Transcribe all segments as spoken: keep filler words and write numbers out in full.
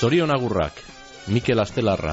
Zorion agurrak, Mikel Astelarra.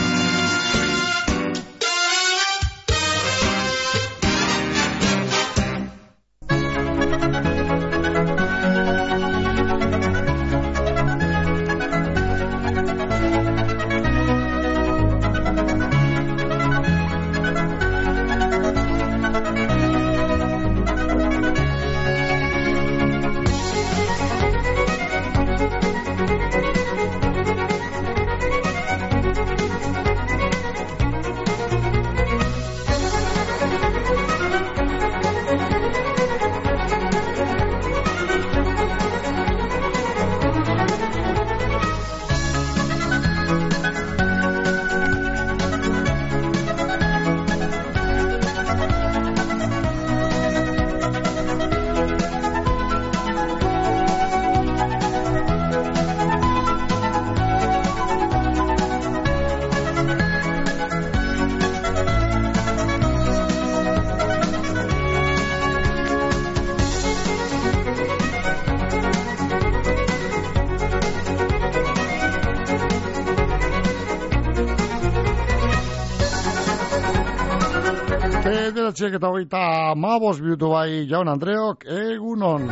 Bederatziak eta hogeita hamabos minutu bai, Jaun Andreok, egunon.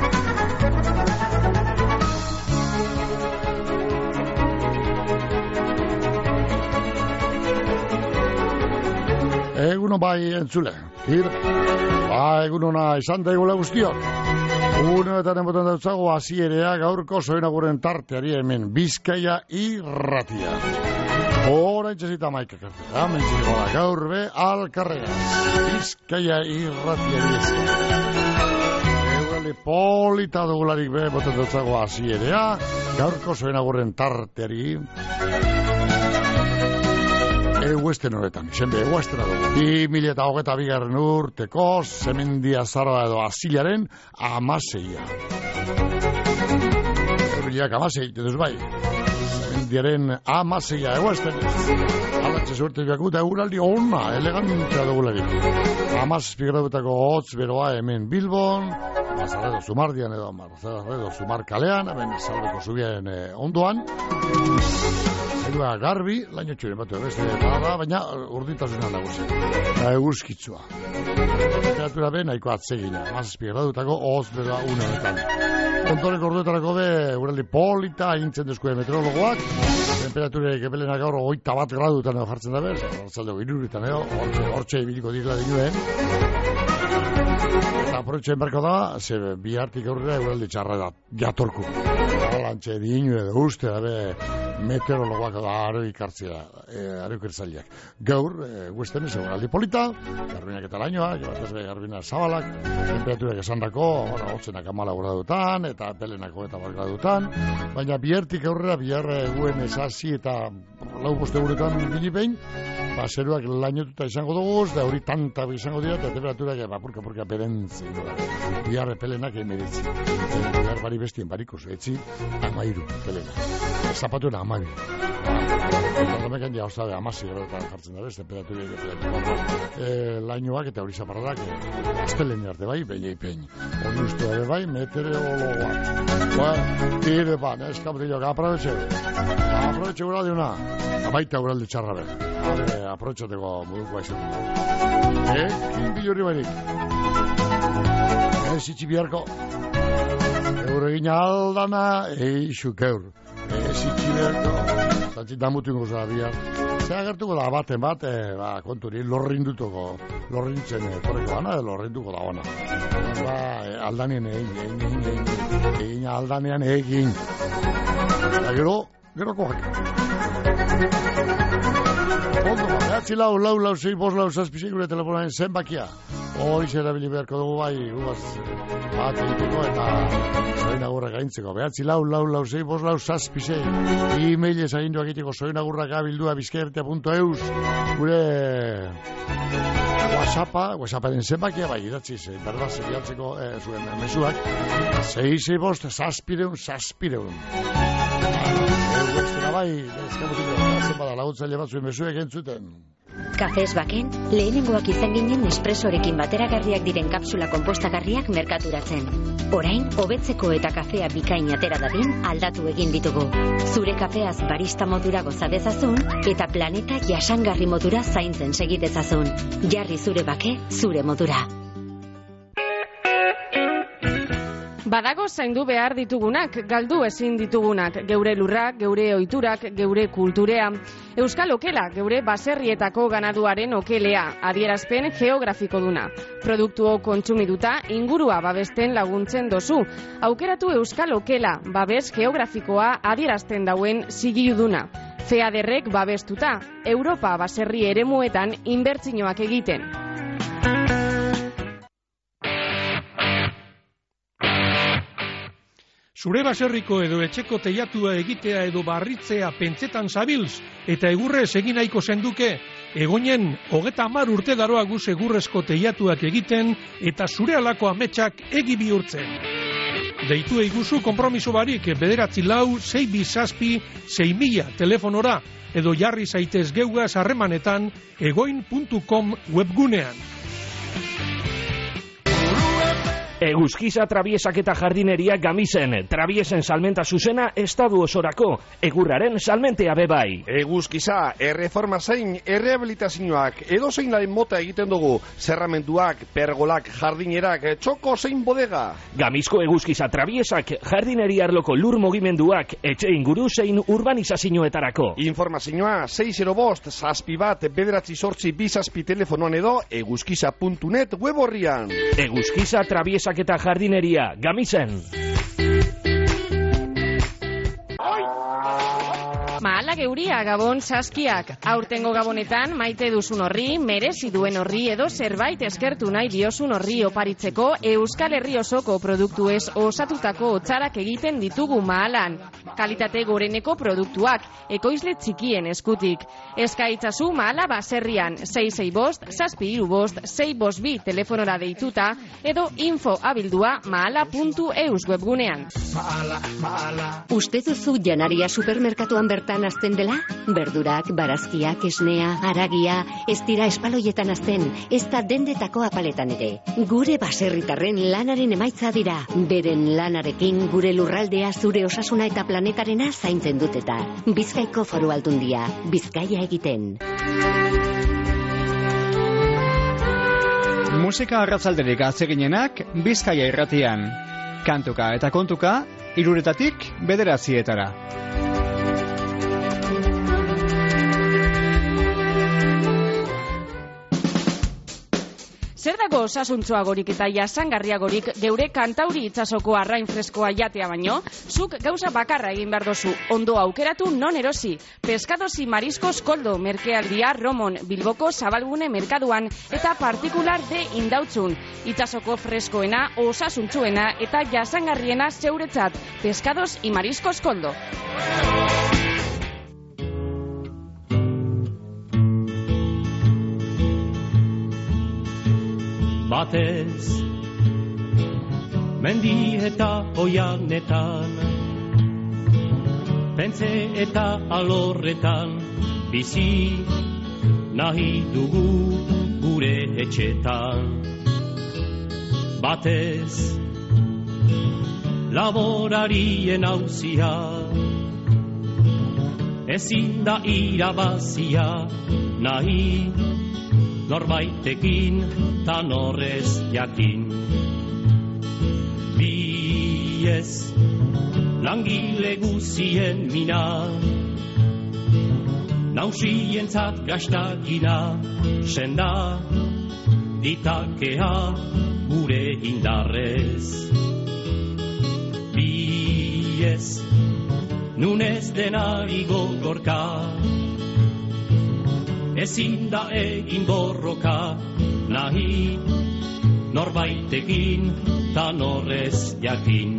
Egunon bai entzule. Ir, ba, egunona izan da egula guztiok. Unetan emoten dautzago hasierea gaurko soinaguren tarteari hemen Bizkaia irratia. Hora itxasita maikak arte. Hemen txiko da gaur be alkarrega. Bizkaia irratia dizka. Eurali polita dugularik be emoten dautzago hasierea gaurko soinaguren tarteari. Eguesten horretan, zenbe eguestena dugu. Bi mila eta hogeita bigarren urteko zemendia zarra edo azilaren amaseia. Eurriak amasei, deduz bai. Zemendiaren amaseia eguesten. Alatxe suerte biakuta eguraldi onna, elegantea dugularik. Amaz pigradutako hotz beroa hemen Bilbon, Mazarredo Zumardian edo Mazarredo Zumar kalean, hemen Salbeko Zubiaren eh, ondoan. Zerua garbi, laino txuren batu beste da, baina urdintasuna nagusi. Da eguzkitzua. Temperatura be nahiko atsegina, mazazpi gradutako hoz beroa uneetan. Ontoreko orduetarako be, uraldi polita, intzen deskue meteorologoak. Temperaturek epelena gaur oita bat gradutan edo jartzen da bez, hartzaldeko iruritan edo, hortxe ibiliko direla dinuen. Eta aprotxeen berko da, ze bi hartik aurrera uraldi txarra da, jatorku. Alantxe dinu edo uste da be, meteorologoak da aro ikartzea, e, aro ikertzaileak. Gaur, e, guesten ez egon aldi polita, garbinak eta lainoa, jobatez be garbinak zabalak, temperaturak esandako, bueno, hotzenak amala gradutan, eta pelenako eta bat gradutan, baina bihartik aurrera, bihar eguen esasi eta lau boste guretan bilipein, ba, zeruak lainotuta izango dugu, da hori tanta izango dira, eta temperaturak apurka-apurka perentzi. Bihar pelenak emeritzi. Bihar bari bestien barikos, etzi, amairu pelena. Zapatuen amabi. Horremekan ja osabe amasi horretan jartzen da bez, temperaturak e, lainoak eta hori zaparrak e, astelen arte bai, behin pein. Hori uste da bai, meteorologoak. Ba, tire ba, neskabriloak, aprobetxe. Aprobetxe gura diuna. Abaita uralde txarra be. Hore, aprobetxateko moduko aizen. E, kinpil hori bairik. Ez itxi biharko. Eur egin aldana, eixu keur. Ez itxi biharko. Zantzit damutu ingo zara bihar. Zer agertuko da baten bat, e, ba, konturi, lorrindutuko, lorrintzen e, korreko gana, e, lorrinduko da gana. Ba, e, aldanien egin, egin, egin, egin, egin aldanean egin. Eta gero, gero kohak. Ondo, ba, behatzi lau, lau, lau, zei, bos, lau, zazpisei gure telefonaren zenbakia. Hori zerabili beharko dugu bai, gugaz bat egiteko eta soinagurrak gaintzeko. Behatzi lau, lau, lau, zei, bos, lau, zazpisei. E-mailez aginduak egiteko soinagurrak abildua bizkaertea punto eus. Gure WhatsAppa, WhatsApparen zenbakia bai, idatziz, berdaz, egiatzeko eh, zuen mesuak. Zei, zei, bost, zazpireun, zazpireun. Egu extra bai, ezkamutiko, zenbada laguntzaile bat zuen mesuek entzuten. Kafez baken, lehenengoak izan ginen espresorekin bateragarriak diren kapsula konpostagarriak merkaturatzen. Orain, hobetzeko eta kafea bikain atera dadin aldatu egin ditugu. Zure kafeaz barista modura gozadezazun eta planeta jasangarri modura zaintzen segitezazun. Jarri zure bake, zure modura. Badago zaindu behar ditugunak, galdu ezin ditugunak, geure lurrak, geure ohiturak, geure kulturea. Euskal okela, geure baserrietako ganaduaren okelea, adierazpen geografiko duna. Produktuo kontsumiduta, ingurua babesten laguntzen dozu. Aukeratu Euskal okela, babes geografikoa adierazten dauen zigiluduna. Feaderrek babestuta, Europa baserri eremuetan inbertsioak egiten. Zure baserriko edo etxeko teiatua egitea edo barritzea pentsetan zabilz eta egurrez egin nahiko zenduke, Egoinen hogeta hamar urte daroa guz egurrezko teiatuak egiten eta zure alako ametsak egi bihurtzen. Deitu eiguzu konpromiso barik bederatzi lau, sei bi zazpi, sei mila telefonora edo jarri zaitez geugaz harremanetan egoin puntu com webgunean. Eguzkiza Trabiesak eta Jardineria Gamisen, Trabiesen salmenta zuzena estadu osorako, egurraren salmentea bebai. Eguzkiza, erreforma zein, errehabilitazioak, edo zein laren mota egiten dugu, zerramentuak, pergolak, jardinerak, txoko zein bodega. Gamizko Eguzkiza Trabiesak, Jardineria arloko lur mugimenduak, etxe inguru zein urbanizazioetarako. Informazioa, sei zero bost, zazpi bat, bederatzi sortzi, bizazpi telefonoan edo, eguzkiza puntu net web horrian. Eguzkiza Trabiesak eta Jardineria Gamisen. Mahala geuria Gabon saskiak. Aurtengo Gabonetan maite duzun horri, merezi duen horri edo zerbait eskertu nahi diozun horri oparitzeko Euskal Herri osoko produktuez osatutako otzarak egiten ditugu Mahalan. Kalitate goreneko produktuak, ekoizle txikien eskutik. Eskaitzazu Mahala baserrian, sei sei bost, zazpi hiru bost, sei bost bi telefonora deituta, edo info abildua mahala puntu eus webgunean. Uste duzu janaria supermerkatuan bertan azten dela? Berdurak, barazkiak, esnea, haragia, ez dira espaloietan azten, ez da dendetako apaletan ere. Gure baserritarren lanaren emaitza dira. Beren lanarekin gure lurraldea, zure osasuna eta planetarena zaintzen duteta. Bizkaiko Foru Aldundia, Bizkaia egiten. Musika arratzalderik atseginenak Bizkaia irratian. Kantuka eta kontuka, hiruretatik bederatzietara. Zer dago osasuntsuagorik eta jasangarriagorik geure kantauri itsasoko arrain freskoa jatea baino? Zuk gauza bakarra egin behar dozu, ondo aukeratu non erosi. Pescados y Mariscos Koldo, merkealdia Romon, Bilboko Zabalgune merkaduan eta partikular de Indautzun. Itsasoko freskoena, osasuntsuena eta jasangarriena zeuretzat. Pescados y Mariscos Koldo. Batez, mendi eta oianetan, pentze eta alorretan, bizi nahi dugu gure etxetan. Batez, laborarien auzia, ezin da irabazia, nahi norbaitekin ta norrez jakin. Biez langile guzien mina, nausientzat gastagina, senda ditakea gure indarrez. Biez nunez denari gogorka, ezin da egin borroka, nahi norbaitekin ta norrez jakin.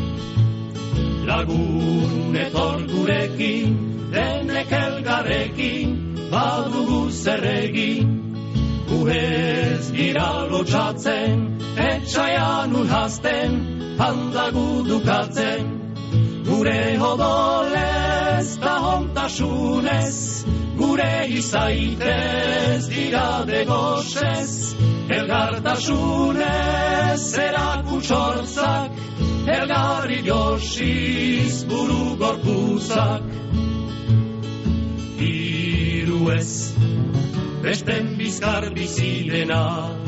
Lagun etor gurekin, denek elgarrekin, badugu zerregin. Gu ez gira lotxatzen, etxaian unhazten, handagu dukatzen, gure odole ez da hontasunez, gure izaitez dira degosez, elgartasunez erakutsortzak, elgarri josiz buru gorpuzak. Hiru ez, besten bizkar bizidena,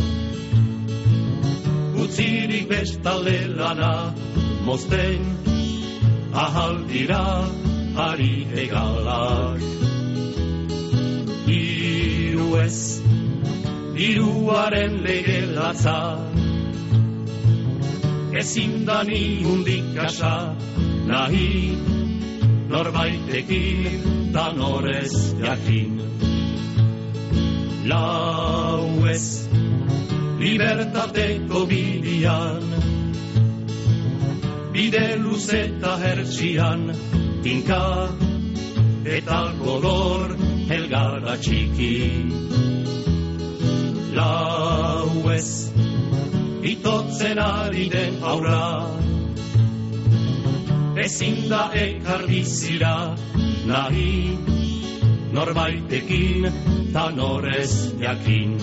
utzirik bestalde lana, mozten ahal dira ari egalak. Hiru ez, diruaren lege latza, ezin da nihundik kasa, nahi norbaitekin da norez jakin. Lau ez, libertateko bidian, bide luzeta hertsian, tinka eta kolor helgara txiki. Lau ez, itotzen ari den aurra, ezin da ekar bizira, nahi norbaitekin ta norez jakin.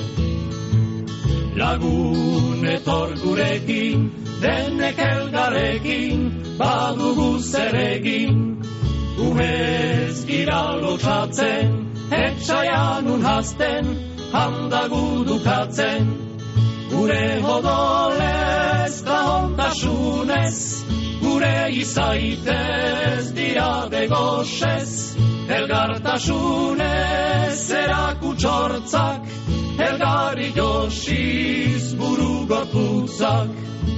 Lagun etor gurekin, denek elgarrekin, badugu zeregin, guhez gira lotxatzen, etxaian unhazten, handagu dukatzen, gure odolez da hontasunez, gure izaitez dira degosez, elgartasunez erakutsortzak, elgarri josiz buru gorputzak.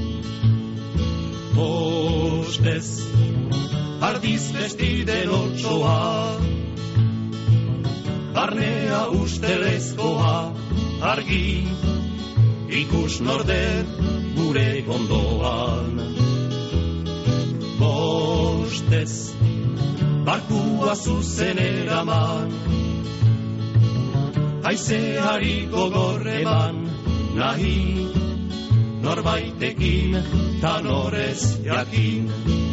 Bostez, ardiz bestiden otsoa, barnea ustelezkoa, argi ikus nordet gure ondoan. Bostez, barkua zuzen eraman, haizeari gogor eman, nahi norbaitekin ta norez jakin.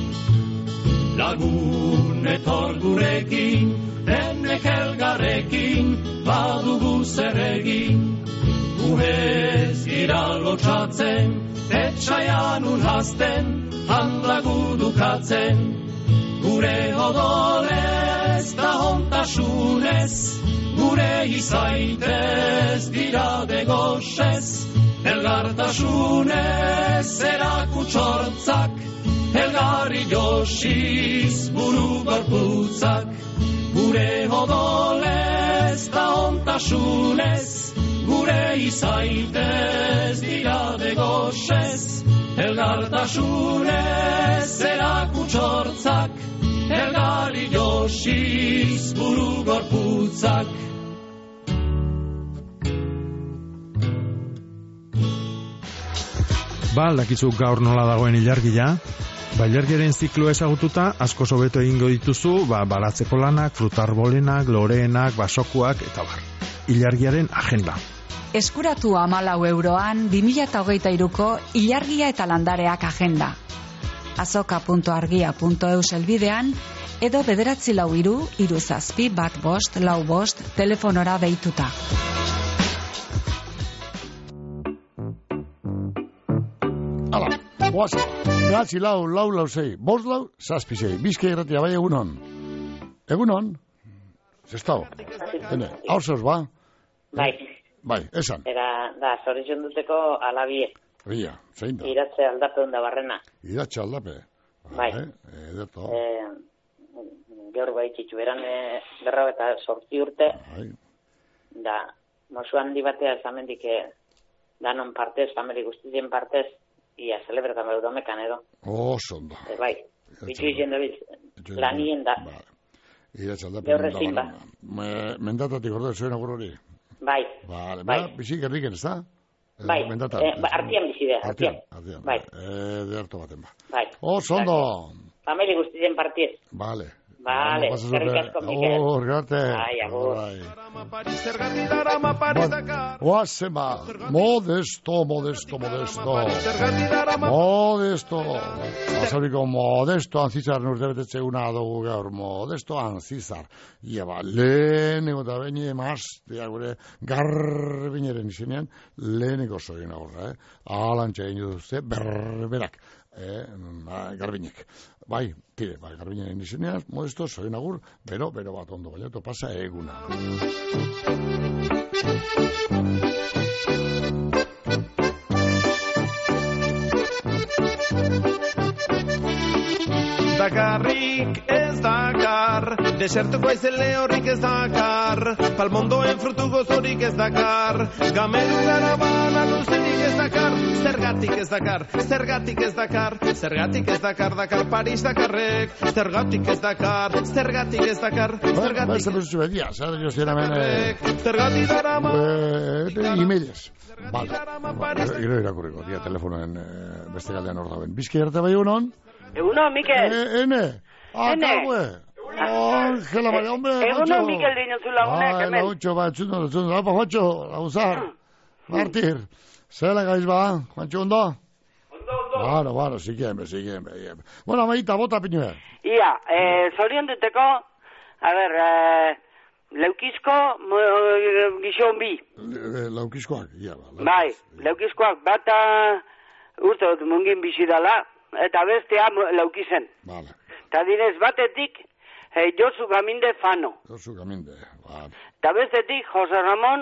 Lagun etor gurekin, denek elgarrekin, badugu zeregin, guhez gira lotxatzen, etxaian unhazten, handagu dukatzen, gure odolez da hontasunez, gure izaitez dira degosez, elgartasunez erakutsortzak, elgarri josiz buru gorputzak, gure odolez da hontasunez, gure izaitez dira degosez, elgartasunez erakutsortzak, elgarri josiz buru gorputzak. Ba, aldakizu gaur nola dagoen ilargia. Ba, ilargiaren ziklo ezagututa, asko sobeto egingo dituzu, ba, baratzeko lanak, frutarbolenak, loreenak, basokuak, eta bar. Ilargiaren agenda. Eskuratu hamalau euroan, bi mila hogeita hiruko ilargia eta landareak agenda. azoka puntu argia puntu eus elbidean, edo bederatzi lau hiru, hiru zazpi, bat bost, lau bost, telefonora deituta. Hala, boaz, behatzi lau, lau, lau, zei, bost lau, zazpi zei, bizka irratia, bai egunon. Egunon? Zestau? Hene, hau zeus, ba? Bai. Bai, esan. Era, da, zorizun duteko alabie. Ia, zein da? Iratze aldape onda barrena. Iratze aldape? Bai. Ederto. Eh, Gaur bai txitzu, eran eh, berra eta sortzi urte. Bai. Da, mosu handi batea zamendik eh, danon partez, famili guztizien partez, ia celebretan behut domekan edo. Oh, zondo. E, bai, bitxu izen da bitz, lanien da. Iratze aldape. Gaurrezin ba. Mendatatik orde zuen agur hori? Bai. Vale, bai. Ba, bizik erriken, ez da? Bai, Mendata, eh, ba, artian bizide, artian. Artian, bai. Eh, derto baten ba. Bai. Oh, zondo. Famili guztizien partiez. Vale. Vale, eskerrik asko, Mikel. Agur, garte. Bai, agur. Oazema, modesto, modesto, modesto. Modesto. Azoriko modesto antzizaren urte betetze una dugu gaur. Modesto antzizar. Ia ba, leheneko eta behin emaztea gure garbineren izenean, leheneko zoien aurra, eh? Alantxe egin duzte, berberak. Eh, garbinek. Bai, tire, bai, garbinen izenean, modesto, zoien agur, bero, bero bat ondo baiatu pasa eguna. Dakarrik ez dakar, desertuko aizele horrik ez dakar, palmondoen frutu gozorik ez dakar, gameru garabana luzerik ez dakar, zergatik ez dakar, zergatik ez dakar, zergatik ez dakar, Dakar Paris Dakarrek, zergatik ez dakar, zergatik ez dakar, zergatik ez dakar, zergatik darama, e-mailez. Vale, gero irakurriko, dia telefonoen beste galdean hor daben. Bizki arte bai honon? Egunon, Mikel. Ene. Ah, kalue. Ángela María, hombre. Egunon, Mikel dinozu lagunek, hemen. Ah, lautxo, ba, txundo, txundo. Apa, Juancho, lauzar. Martir. Zela gaiz ba, Juancho, ondo? Ondo, ondo. Bueno, bueno, zikien, zikien. Bueno, amaita, bota pinue. Ia, eh, zorion duteko, a ver, eh, leukizko, gizon bi. Leukizkoak, ia. Bai, leukizkoak, bata urte dut mungin bizidala, eta bestea laukizen. Vale. Ta direz batetik eh, Josu Gaminde Fano. Josu Gaminde, vale. Ta bestetik Jose Ramón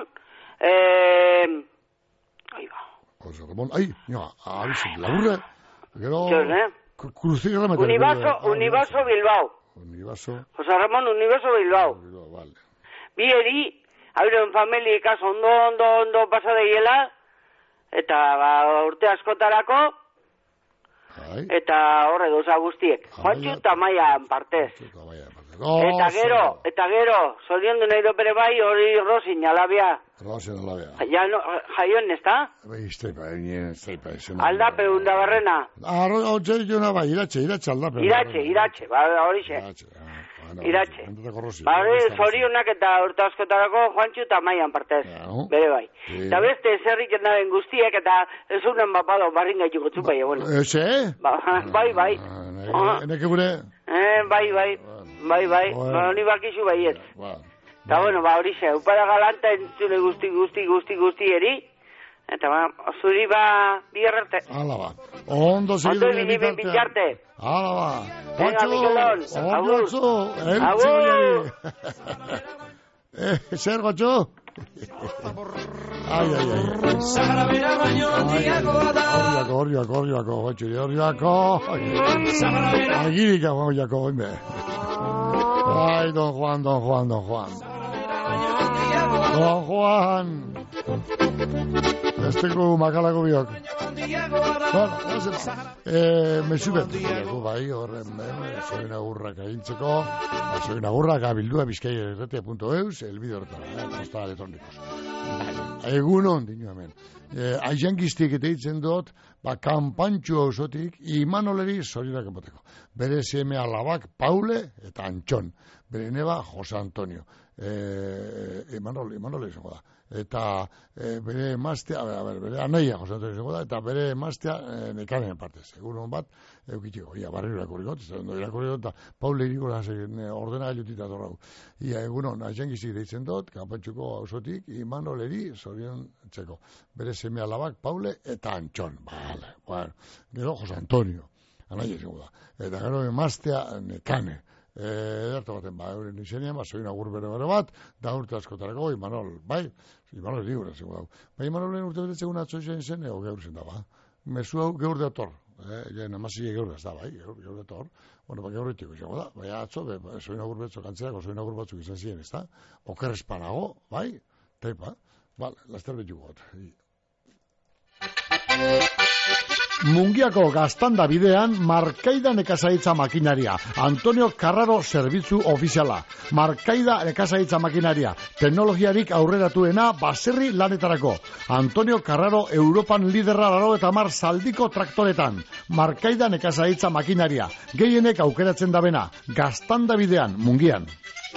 eh ahí va. Jose Ramón, ahí, no, a ver si laburre. Gero eh? Crucigra meter. Univaso, Univaso Bilbao. Univaso. Jose Ramón Univaso Bilbao. Bilbao, vale. Bieri, hauren familia kaso ondo ondo ondo pasa deiela eta ba, urte askotarako. Ai. Eta horre gauza guztiek. Juantxu eta Maian partez. Eta gero, eta gero, zoriondu nahi dopere bai, hori Rosin, alabia. Rosin, alabia. Ja, no, jaion, ez da? Bai, izteipa, egin, izteipa. Aldape unda barrena. Ah, hori jona bai, iratxe, iratxe aldape. Iratxe, iratxe, ba, hori xe. Iratxe. Ba, hori zorionak eta urte askotarako Juantxu eta Maian partez. Bere bai. Eta beste, zerrik endaren guztiek eta ez unen bapado barrin gaitu gotzupai, bueno. Eze? Bai, bai. Eneke gure? Bai, bai. Bai, bai, hori bakizu baiet. Eta, bueno, ba, hori ze, upara galanta entzule guzti, guzti, guzti, guzti eri. Eta, ba, zuri ba, biherrarte. Hala ba. Ondo segidu bine bitarte. Hala ba. Venga, Mikelon. Ondo zu. Agur. Zer, gotxo? Ai, ai, ai. Zagara bera baino handiagoa da. Horriako, horriako, horriako, horriako, horriako. Agirika, horriako, oime. Ai, don Juan, don Juan, don Juan. Don Juan. Esteko makalako biok. Bueno, eh, me subet. Bai, horren, soin agurrak agintzeko, soin agurrak abildua bizkaia erratia punto eus, el bideo horretara, posta elektronikos. Egunon, dinu hemen. Eh, Aizankiztik eta hitzen dut, ba, kanpantxu hausotik, Imanoleri zorinak emoteko. Bere seme alabak Paule eta Antxon. Bere neba Jose Antonio. Eh, Imanol, Imanol izango da. Eta e, bere emaztea, a ber, bere anaia Jose Antonio izango da, eta bere emaztea e, nekanen partez. Egun bat, eukitxiko, ia, barri irakurrikot, ez da, irakurrikot, eta Paule iriko ordena gailutita dorrau. Ia, egun hon, Aizankiztik deitzen dut, kanpantxuko hausotik, Imanoleri zorion txeko. Bere seme alabak Paule eta Antxon. Vale, bueno, gero Jose Antonio, anaia izango da. Eta gero emaztea nekane. Edartu baten, ba, euren izenean, ba, zoin agur bere bere bat, da urte askotarako, Imanol, bai, Imanol libra, zengo dau. Ba, Imanolen urte betetzen atzo izan zen, ego geur zen da, ba. Mesu hau geur de ator, eh, ja, namazile geur da, bai, geur, geur de ator. Bueno, ba, geur etiko izango da, bai, atzo, be, ba, zoin agur betzok antzerako, zoin agur batzuk izan ziren, ez da? Oker espanago, bai, teipa, bale, laster betu got. Mungiako Gaztanda bidean Markaida nekazaritza makinaria. Antonio Carraro zerbitzu ofiziala. Markaida nekazaritza makinaria. Teknologiarik aurreratuena baserri lanetarako. Antonio Carraro Europan liderra laro eta mar zaldiko traktoretan. Markaida nekazaritza makinaria. Gehienek aukeratzen dabena. Gaztanda bidean, Mungian.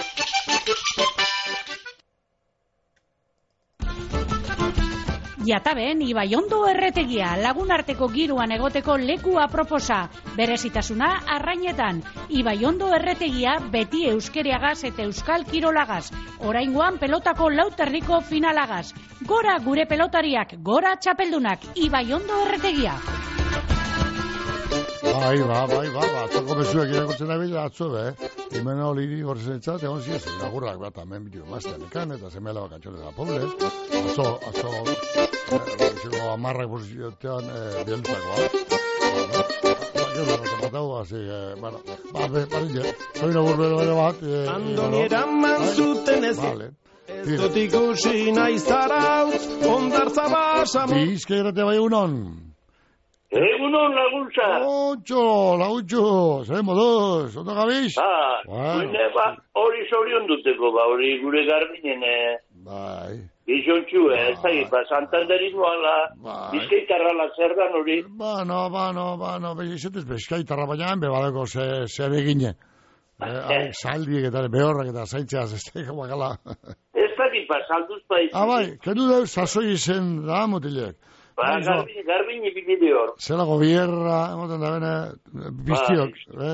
Jataben, Ibaiondo erretegia, lagunarteko giroan egoteko leku aproposa. Berezitasuna arrainetan. Ibaiondo erretegia beti euskeriagaz eta euskal kirolagaz. Oraingoan pelotako lauterriko finalagaz. Gora gure pelotariak, gora txapeldunak. Ibaiondo erretegia. Bai, ba, bai, ba, ba, atzoko bezuek irakurtzen abila atzo, be. Imena oliri gorzenetza, egon ziez, lagurrak bat amen bitu emaztean ekan, eta zemela bakatxore da poble. Atzo, atzo, eh, amarrak posiziotean eh, bieltzakoa. Gero, zapatau, así, eh, bueno, ba, be, barile, soy no burbero ere bat. Eh, Andoniera manzuten ez. Vale. Ez dut ikusi nahi zarautz, ondartza basamo. Bizkairate bai unon. Egunon laguntza. Laguntxo, laguntxo, zer moduz, ondo gabiz? Ba, bueno. Ba, hori zorion duteko, ba, hori gure garbinen, eh. Bai. Gizontxu, eh, ez da, ba, Santanderin noala, bizkaitarra la zer dan hori. Ba, no, ba, no, ba, no, behizetez bizkaitarra baina, bebadeko zer egine. Haik saldiek eta behorrak eta zaintzeaz, ez da, bakala. Ez da, ba, salduz paiz. Ah, bai, kendu deuz, sasoi izen da, mutilek. Ba, garbin, garbin ibili hor. Zela gobierra, emoten da bene, biztiok, eh?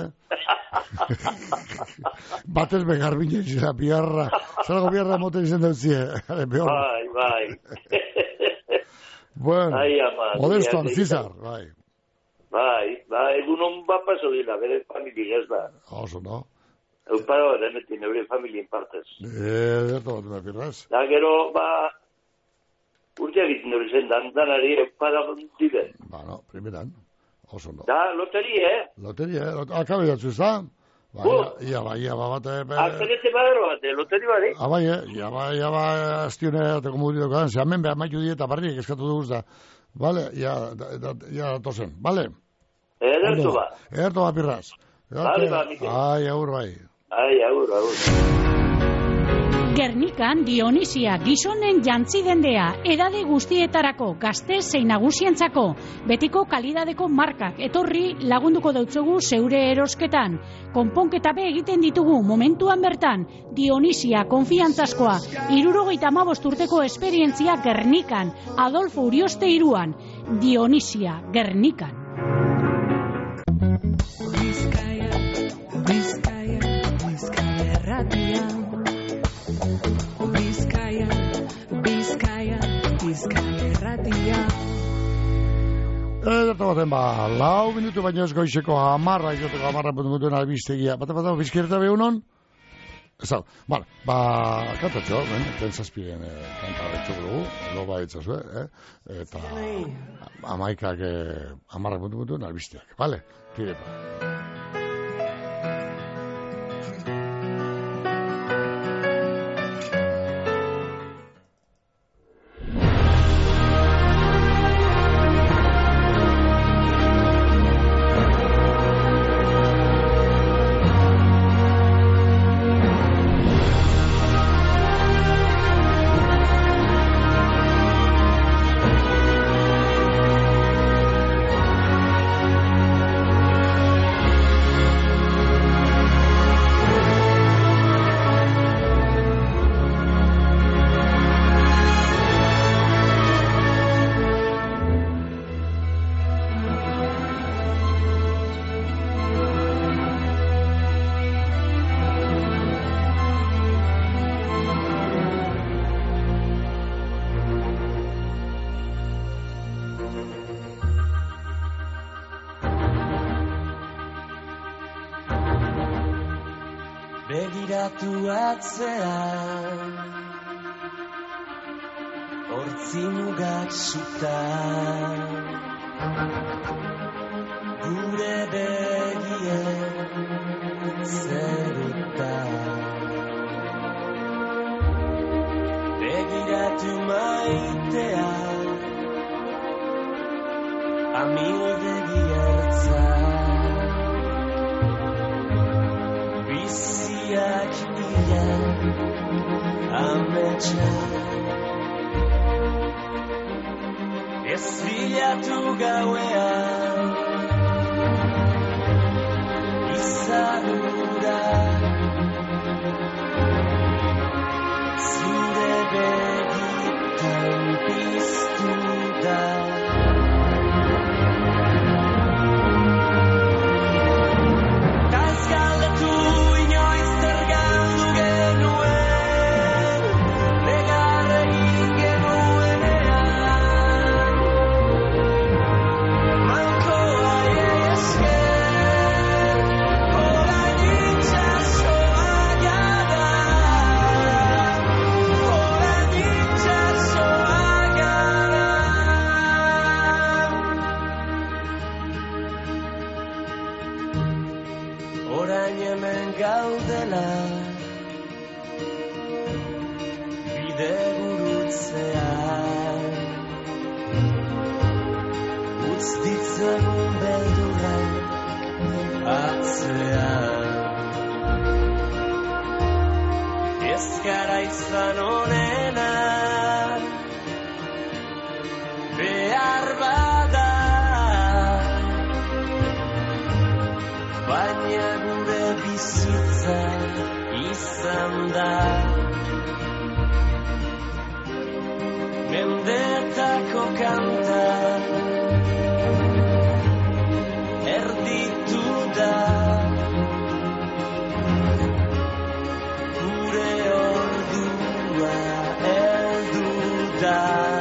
Batez be garbin izela, biarra. Zela gobierra emoten izen dutzie, behor. Bai, bai. Bueno, modesto Ancizar, bai. Bai, bai, egunon bat paso dira, bere familia ez da. Oso, no? Euparo, denetin, eure familien partez. Eh, erto bat me pirraz. Da, gero, ba... Urtea egiten hori zen, dandanari eupada dira. Ba, no, primeran, oso no. Da, loteri, eh? Loteri, eh? Akabe jatzu ez da? Ba, ia ba, ia ba, bate... Azkenete badero bate, loteri bari? Ah, bai, eh? Ia ba, ia ba, aztione, ateko mudito kan, ze hemen beha maitu dieta barriek eskatu duguz da. Vale, ia, ia tozen, vale? Edertu ba. Edertu ba, pirraz. Vale, ba, Mikel. Ai, aur, bai. Ai, aur, aur. Gernikan Dionisia gizonen jantzi dendea, edade guztietarako, gazte zein nagusientzako, betiko kalidadeko markak, etorri lagunduko dautzugu zeure erosketan. Konponketa be egiten ditugu momentuan bertan, Dionisia konfiantzazkoa, hirurogeita hamabost urteko esperientzia Gernikan, Adolfo Urioste hiruan, Dionisia Gernikan. Bizkaia, Bizkaia, Bizkaia erratia. Bizkaia, Bizkaia, Bizkaia erratia. Eta baten ba, lau minutu baino ez goizeko hamarra, izoteko hamarra puntuen albiztegia. Bata bat bizkierta behunon? Ez hau, bale, ba, kantatxo, ben, tentzazpien eh, kanta betxok dugu, loba etzazue, eh? Eta amaikak eh, hamarra puntuen albizteak, bale? Tire pa. Begiratu atzean hortzi mugak sutan gure begien zerutan begiratu maitea amilde zaila ametsa ez bilatu gauean izadura zure begitan piztu da Galdetu inoiz zer galdu genuen negar egin genuenean malkoa esker orain itxasoa gara orain itxasoa gara orain hemen gaudela bide gurutzean utz ditzagun beldurrak atzean ez gara izan onena behar bada baina gure bizitza izan da mendetako kanta erditu da gure ordua heldu da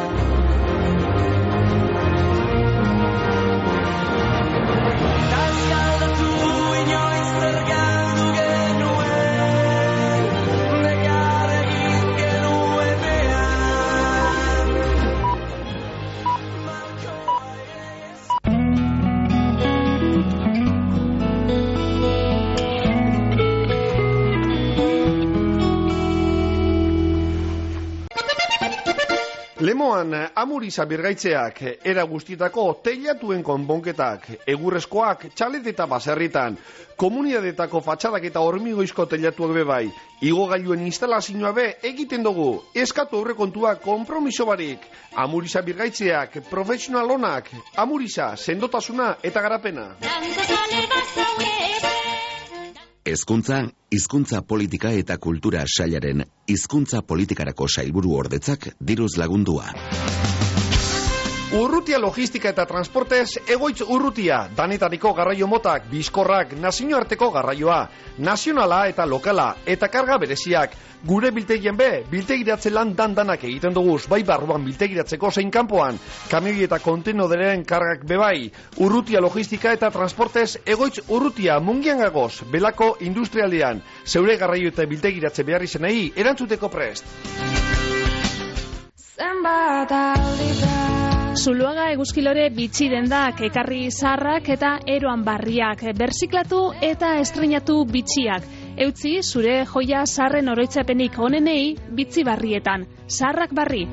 Galdetu inoiz zer galdu genuen negar egin genuenean Lemoan Amuriza birgaitzeak, era guztietako teilatuen konponketak, egurrezkoak txalet eta baserritan, komunidadetako fatxadak eta hormigoizko teilatuak bebai, igogailuen instalazioa be egiten dugu, eskatu aurrekontua konpromiso barik, Amuriza birgaitzeak, profesional onak, Amuriza, sendotasuna eta garapena. Hezkuntza, hizkuntza politika eta kultura sailaren hizkuntza politikarako sailburu ordetzak diruz lagundua. Urrutia logistika eta transportez, egoitz urrutia, danetariko garraio motak, bizkorrak, nazioarteko garraioa, nazionala eta lokala, eta karga bereziak. Gure biltegien be, biltegiratze lan dan-danak egiten duguz, bai barruan biltegiratzeko zein kanpoan, kamioi eta kontenoderen kargak bebai, urrutia logistika eta transportez, egoitz urrutia, mungian gagoz, belako industrialdean, zeure garraio eta biltegiratze behar izenei, erantzuteko prest. Zenbat alditan Zuluaga eguzkilore bitxi dendak, ekarri zaharrak eta eroan barriak, berziklatu eta estrenatu bitxiak. Eutzi zure joia zaharren oroitzapenik onenei bitzi barrietan. Zaharrak barri.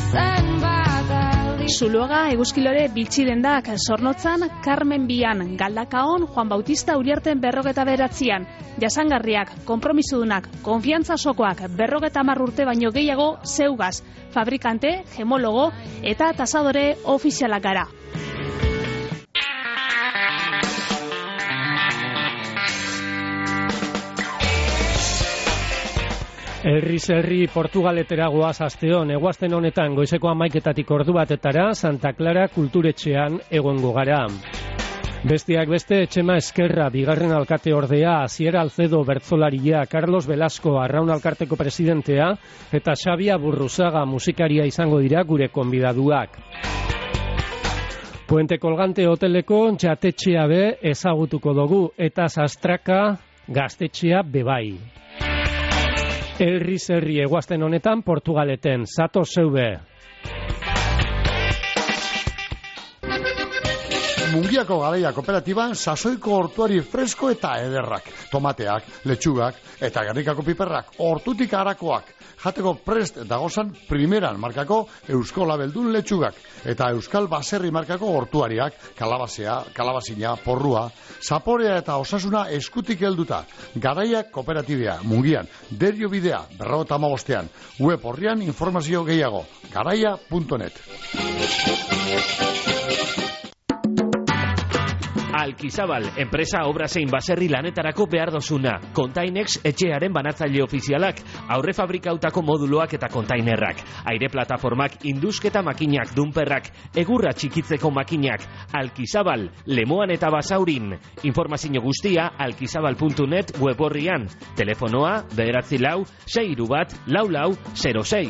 Zuluaga eguzkilore bitxi dendak, Zornotzan, Carmen Bian, Galdakaon, Juan Bautista Uriarten berrogeta beratzian. Jasangarriak, konpromisodunak, konfiantza sokoak, berrogeta hamar urte baino gehiago zeugaz. Fabrikante, gemologo eta tasadore ofizialak gara. Herriz herri Portugaletera goaz asteon, eguazten honetan goizeko hamaiketatik ordu batetara Santa Clara kulturetxean egongo gara. Besteak beste, Etxema Eskerra, bigarren alkate ordea, Asier Alcedo bertzolaria, Carlos Velasco, Arraun Alkarteko presidentea, eta Xabia Burruzaga musikaria izango dira gure konbidaduak. Puente Colgante hoteleko jatetxea be ezagutuko dugu, eta Sastraka gaztetxea bebai. Herriz herri eguazten honetan Portugaleten, zato zeube. Mungiako Garaia kooperatiban sasoiko hortuari fresko eta ederrak, tomateak, letxugak eta Gernikako piperrak, hortutik harakoak, jateko prest dagozan primeran markako Eusko Labeldun letxugak eta Euskal Baserri markako hortuariak, kalabazea, kalabazina, porrua, zaporea eta osasuna eskutik helduta. Garaia kooperatibia, Mungian, Derio bidea, berrogeta hamabostean, web horrian informazio gehiago, garaia puntu net. Alkizabal, enpresa obra zein baserri lanetarako behar dozuna. Containex etxearen banatzaile ofizialak, aurre fabrikautako moduloak eta kontainerrak, aire plataformak, indusketa makinak, dunperrak, egurra txikitzeko makinak. Alkizabal, Lemoan eta Basaurin. Informazio guztia alkizabal puntu net web horrian. Telefonoa bederatzi lau, sei hiru bat, lau lau, zero sei.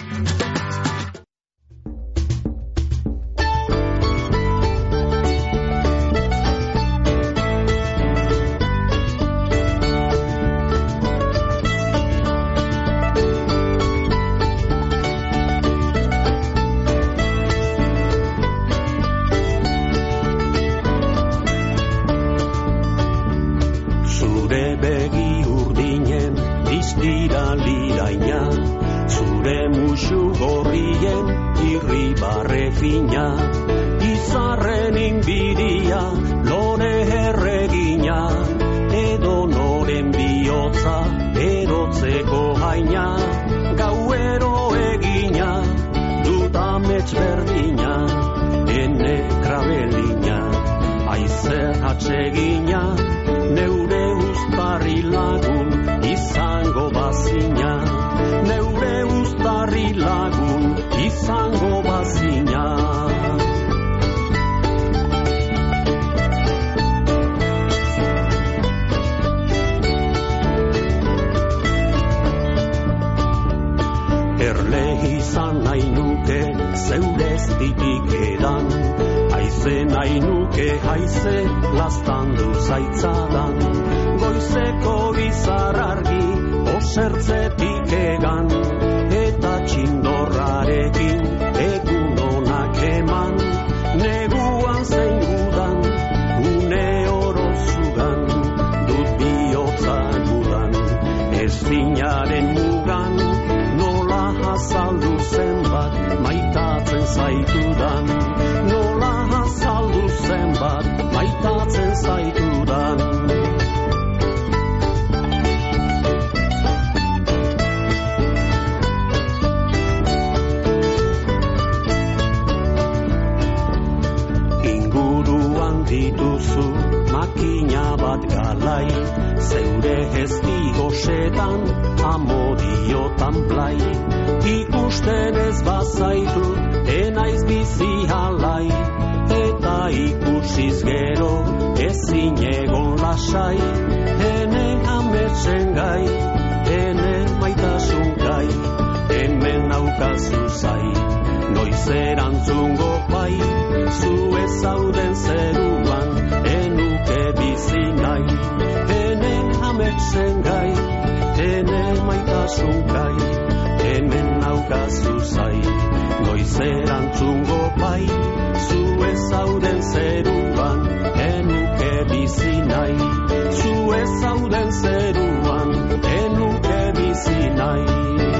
Izarren inbidia, lore erregina, edo noren bihotza, erotzeko haina, gauero egina, dutamets berdina, ene krabelina, aizer atsegina, neure uztarri lagun, izango bazina, neure uztarri lagun, izango bazina. Erle izan nahi nuke zeurez ditik edan, haize nahi nuke haize lastandu zaitzadan, goizeko izarargi osertzetik egan, eta txindorrarekin egun onak eman, neguan zein udan, une oro zugan, dut bihotza gudan, ezinaren mugan, nola azaldu zenbat maitatzen zaitudan, nola azaldu zenbat maitatzen zaitudan. Dituzu makina bat galai, zeure ezti gosetan, amodiotan plai, ikusten ez bazaitu, enaiz bizi halai, eta ikusiz gero, ezin egon lasai, ene ametsen gai, ene maitasun gai, hemen naukazu zai, noiz erantzungo bai, zu ezauden zeruan, enuke bizi nahi, ene ametsen gai, ene maitasun gai, hemen naukazu zai, noiz erantzungo bai, zu ezauden zeruan, enuke bizi nahi, zu ezauden zeruan, enuke bizi nahi.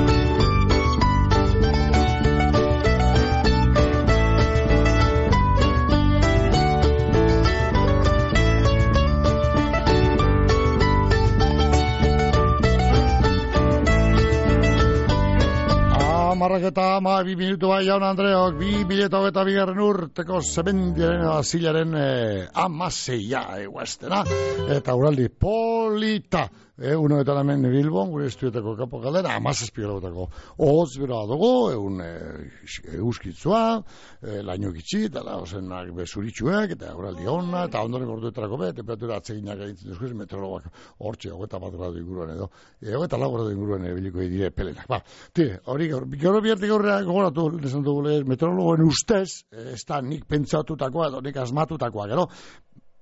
Marraketa ama bi minutu bai jaun Andreok, bi bileta hogeta bigarren urteko zemendiaren azilaren eh, amaseia eguaztena, eta uraldi polita, eh, uno eta hemen Bilbon, gure estuetako kapo galdera, amazazpi galabotako ohoz bera dugu, egun eh, euskitzua, eh, laino gitzi, eta la, osenak bezuritxuek, eta uraldi hona, eta ondoren gorduetarako be, temperatura atseginak egiten duzkuiz, meteorologak hortxe, hogeta bat gradu inguruan edo, e, hogeta lau gradu inguruan ebiliko dire pelenak. Ba, ti, hori gaur, gero bihartik aurrera gogoratu, nesan dugu, meteorologoen ustez, ez da nik pentsatutakoa edo nik asmatutakoa, gero,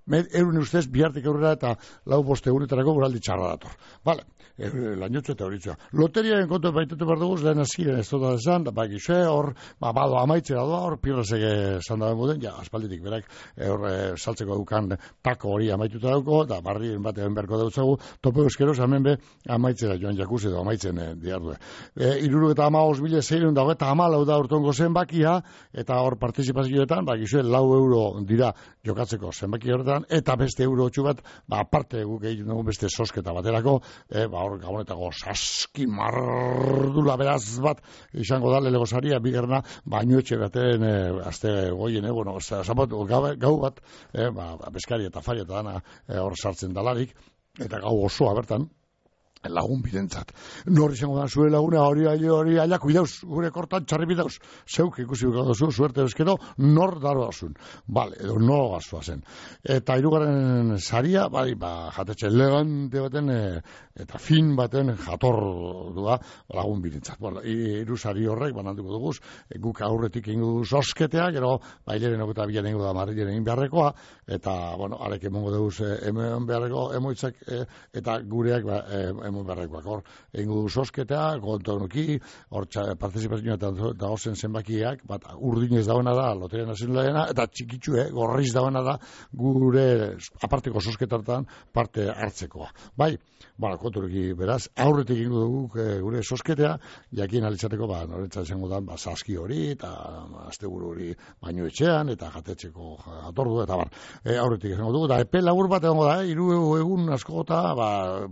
euren ustez bihartik aurrera eta lau boste egunetarako guraldi txarra dator. Bale, lainotzu eta horitzua. Loteriaren kontu baitetu behar dugu, lehen aziren ez dut esan, da bak iso, hor, ba, bado amaitzera doa, hor, pirrazek esan da muden, ja, aspalditik berak, hor, saltzeko dukan tako hori amaituta dauko, da barrien batean berko dautzagu, topo euskeroz, hemen be, amaitzera joan jakuzi edo amaitzen eh, diardue. E, iruru eta ama osbile zeireun dago, eta amalau da urtongo zenbakia, eta hor partizipazioetan, bak iso, lau euro dira jokatzeko zenbaki horretan, eta beste euro hotxu bat, ba, aparte guk egiten dugu beste sosketa baterako, e, ba, hor gabonetako saski mardula beraz bat izango da lelego saria, bigarna baino etxe baten e, azte goien, e, bueno, zapot, gau bat, e, ba, beskari eta fari eta dana e, hor sartzen dalarik, eta gau osoa bertan, lagun bidentzat. Nor izango da zure laguna hori hori hori aia, kuidauz, gure kortan txarri bidauz, zeuk ikusi bukatu zu, suerte bezkero, nor daro azun. Bale, edo no gaztua zen. Eta hirugarren saria, bai, ba, jatetxe elegante baten, e, eta fin baten jator dua lagun bidentzat. Bueno, hiru sari horrek, bananduko duguz, e, guk aurretik ingo duguz osketea, gero, baileren oketa bilan ingo da marrilen egin beharrekoa, eta, bueno, arek emongo duguz, e, emon beharreko emoitzak, e, eta gureak, ba, e, emon beharrekoak, hor, ingo duguz osketea, gontonuki, hor, partizipazioa eta dagozen zenbakiak, bat, urdinez dagoena da, loteria nazionalena, eta txikitzu, eh, gorriz dagoena da, gure aparteko sosketartan parte hartzekoa. Bai, Bara, konturuki, beraz, aurretik ingo dugu e, gure sosketea, jakin alitzateko, ba, norentzat izango da, ba, saski hori, eta asteburu hori baino etxean, eta jatetxeko jatordu, eta bar, e, aurretik izango dugu, eta epe labur bat egongo da, hiru egun asko gota, ba,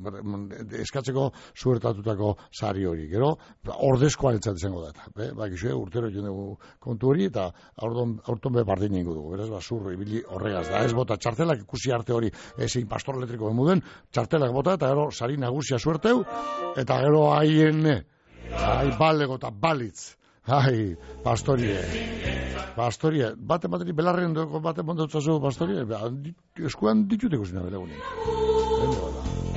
eskatzeko zuertatutako sari hori, gero, ordezkoa alitzat izango da, eta, be, ba, gizue, urtero joan dugu kontu hori, eta aurton be bardin ingo dugu, beraz, ba, zurro, ibili horregaz, da, ez bota txartelak ikusi arte hori, ezin pastor elektriko emuden, txartelak bota, eta gero, sari nagusia suerteu, eta gero haien, hai balego eta balitz, hai, pastorie, pastorie, bate bateri belarren dugu, bate mondotzazu pastorie, eskuan dituteko zina bere gunin.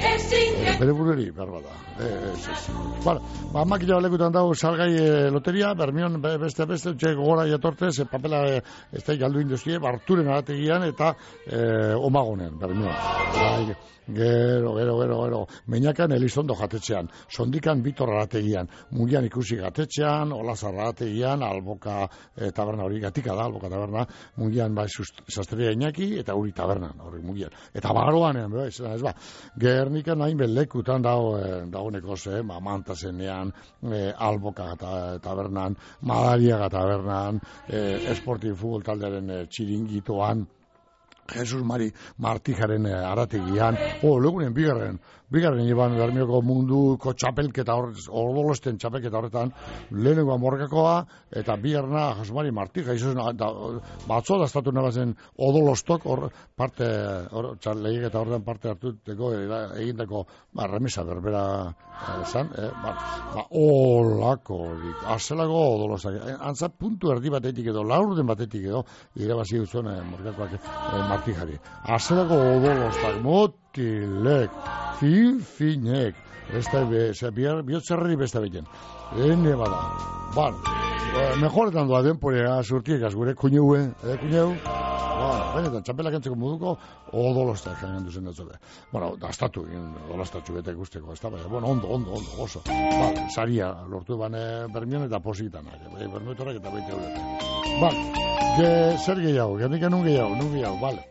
Bere bureri, behar bada. Ez, ez. Bueno, ba, makila balekutan dago salgai e, loteria, bermion be, beste beste, txek gora jatortez, e, papela e, ez da galdu induzkie, barturen arategian eta e, omagonen, bermion. Ba, Gero, gero, gero, gero, meinakan Elizondo jatetxean, sondikan Bitor arategian, mugian ikusi gatetxean, Olazar arategian, Alboka e, taberna hori, gatika da, Alboka taberna, mugian bai sastreria Iñaki, eta hori tabernan, hori mugian. Eta baroan, ez, ez ba, Gernikan hain belekutan dago, e, dagoeneko ze, ma, Mantasenean, e, Alboka tabernan, Madariaga tabernan, e, Esportin futbol taldearen e, txiringitoan, Jesus Mari Martijaren arategian, o, legunen bigarren, bigarren iban Bermioko munduko txapelketa horretaz, odolosten txapelketa horretan, lehenengo amorkakoa, eta bigarrena Jesus Mari Martija, izan, da, batzo da estatu nabazen odolostok, hor parte, hor, txarleik eta horretan parte hartuteko, egindako, ba, remesa berbera esan, eh, ba, ba, olako, azelago odolostak, antza puntu erdi batetik edo, laurden batetik edo, irabazi duzuen eh, morkakoak eh, Martijari. Azelago odolostak, motilek, fin finek, ez da, bihotzerri beste beten. Ene bada. Ban, e, mejoretan doa denporea surtiek azgure, kuñeue, eh, kuñeu. Bueno, benetan, txapelak entzeko moduko, odolostak jangan duzen datzobe. Bueno, dastatu, odolostatxu bete guzteko, ez da, baina, bueno, ondo, ondo, ondo, oso. Ba, saria, lortu bane bermion eta positanak, e, bermiotorrak eta baita horretak. Ba, ge, zer gehiago, gernikan nun gehiago, nun gehiago, bale.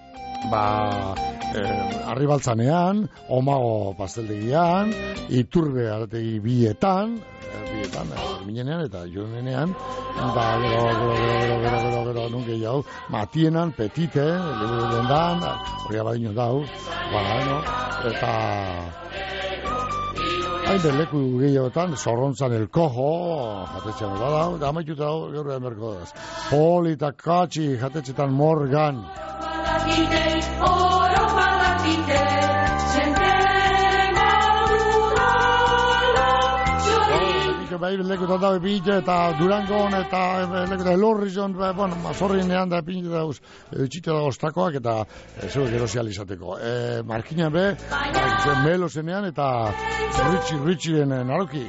Ba, eh, arribaltzanean, omago pasteldegian, iturbe arategi bietan, eh, bietan, eh, minenean eta jonenean, da, gero, gero, gero, gero, gero, gero, gero, nunke jau, matienan, petite, liburu dendan, hori abadino dau, ba, no, eta, hain berleku gehiotan, zorrontzan el kojo, jatetxean da dau, da amaituta dau, gaur da merko daz. Polita katxi, jatetxetan Morgan. Oro badakite, sentengo dudala, Zori. Bai, lekutan dago epinte eta Durangon eta lekutan Elorrizon, bueno, mazorrinean da epinte dago, txite dago ostakoak eta zeu gerozial izateko. E, Markinan be, Melosenean eta Ritxi, Ritxiren naroki.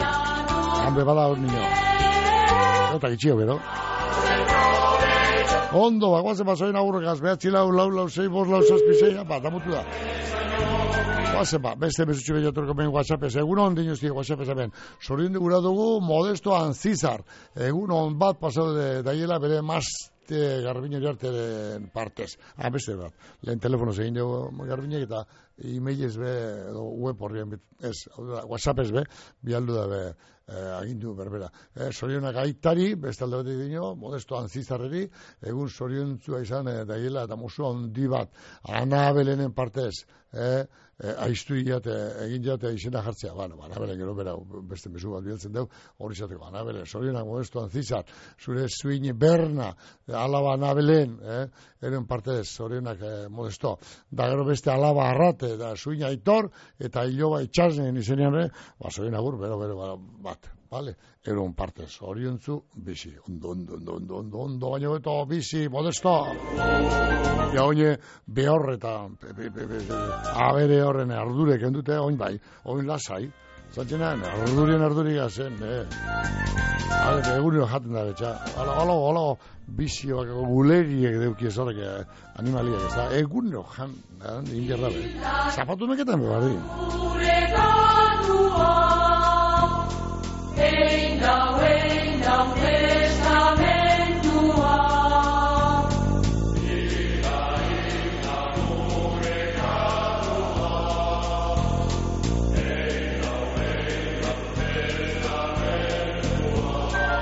Hanbe bada hor nino. Eta gitxio, bero. Ondo, bagoazen basoen aurrekaz, behatzi lau, lau, lau, sei, bost, lau, zazpi, sei, apa, damutu da. Bagoazen ba, beste bezutxe behiaturko ben WhatsAppez, egun hon dinuzti WhatsAppez hemen. Sorion digura dugu Modesto Anzizar, egun hon bat pasau de daiela bere mazte Garbinori arteren partez. Ah, beste bat, lehen telefonoz egin dugu Garbinek eta e-mailez be, edo web horrien, ez, WhatsAppez be, bialdu da be, eh, agindu berbera. Eh, sorionak aitari, beste alde bat dino, Modesto Anzizarreri, egun soriontzua izan eh, daiela eta musu handi bat, Anabelenen partez, eh, eh, aiztu iate, egin jate izena jartzea, bueno, Anabelen gero bera, beste mesu bat bieltzen deu, hori izateko, Anabelen, sorionak Modesto Anzizar, zure zuini Berna, alaba Anabelen, eh, eren partez, sorionak eh, Modesto, da gero beste alaba Arrate, da zuina Aitor, eta iloba itxasnen izenean, eh, ba, sorionak gur, bero, bero, bero, bat, vale? Eron partez, oriontzu, bizi, ondo, ondo, ondo, ondo, ondo, ondo, baina beto, bizi, Modesto. Ja, oine, behor eta, abere horren ardurek endute, oin bai, oin lasai, zatxenan, ardurien ardurik azen, eh. Hale, egunero jaten da, betxa, hala, hala, hala, bizioak, guleriek deuki ez horrek animaliak, ez da, egunero jan, ingerra, be. Zapatu meketan bebardi. Ein dau, ein dau, testamentua. Ira, ira, gure garoa. Ein dau, ein dau, testamentua.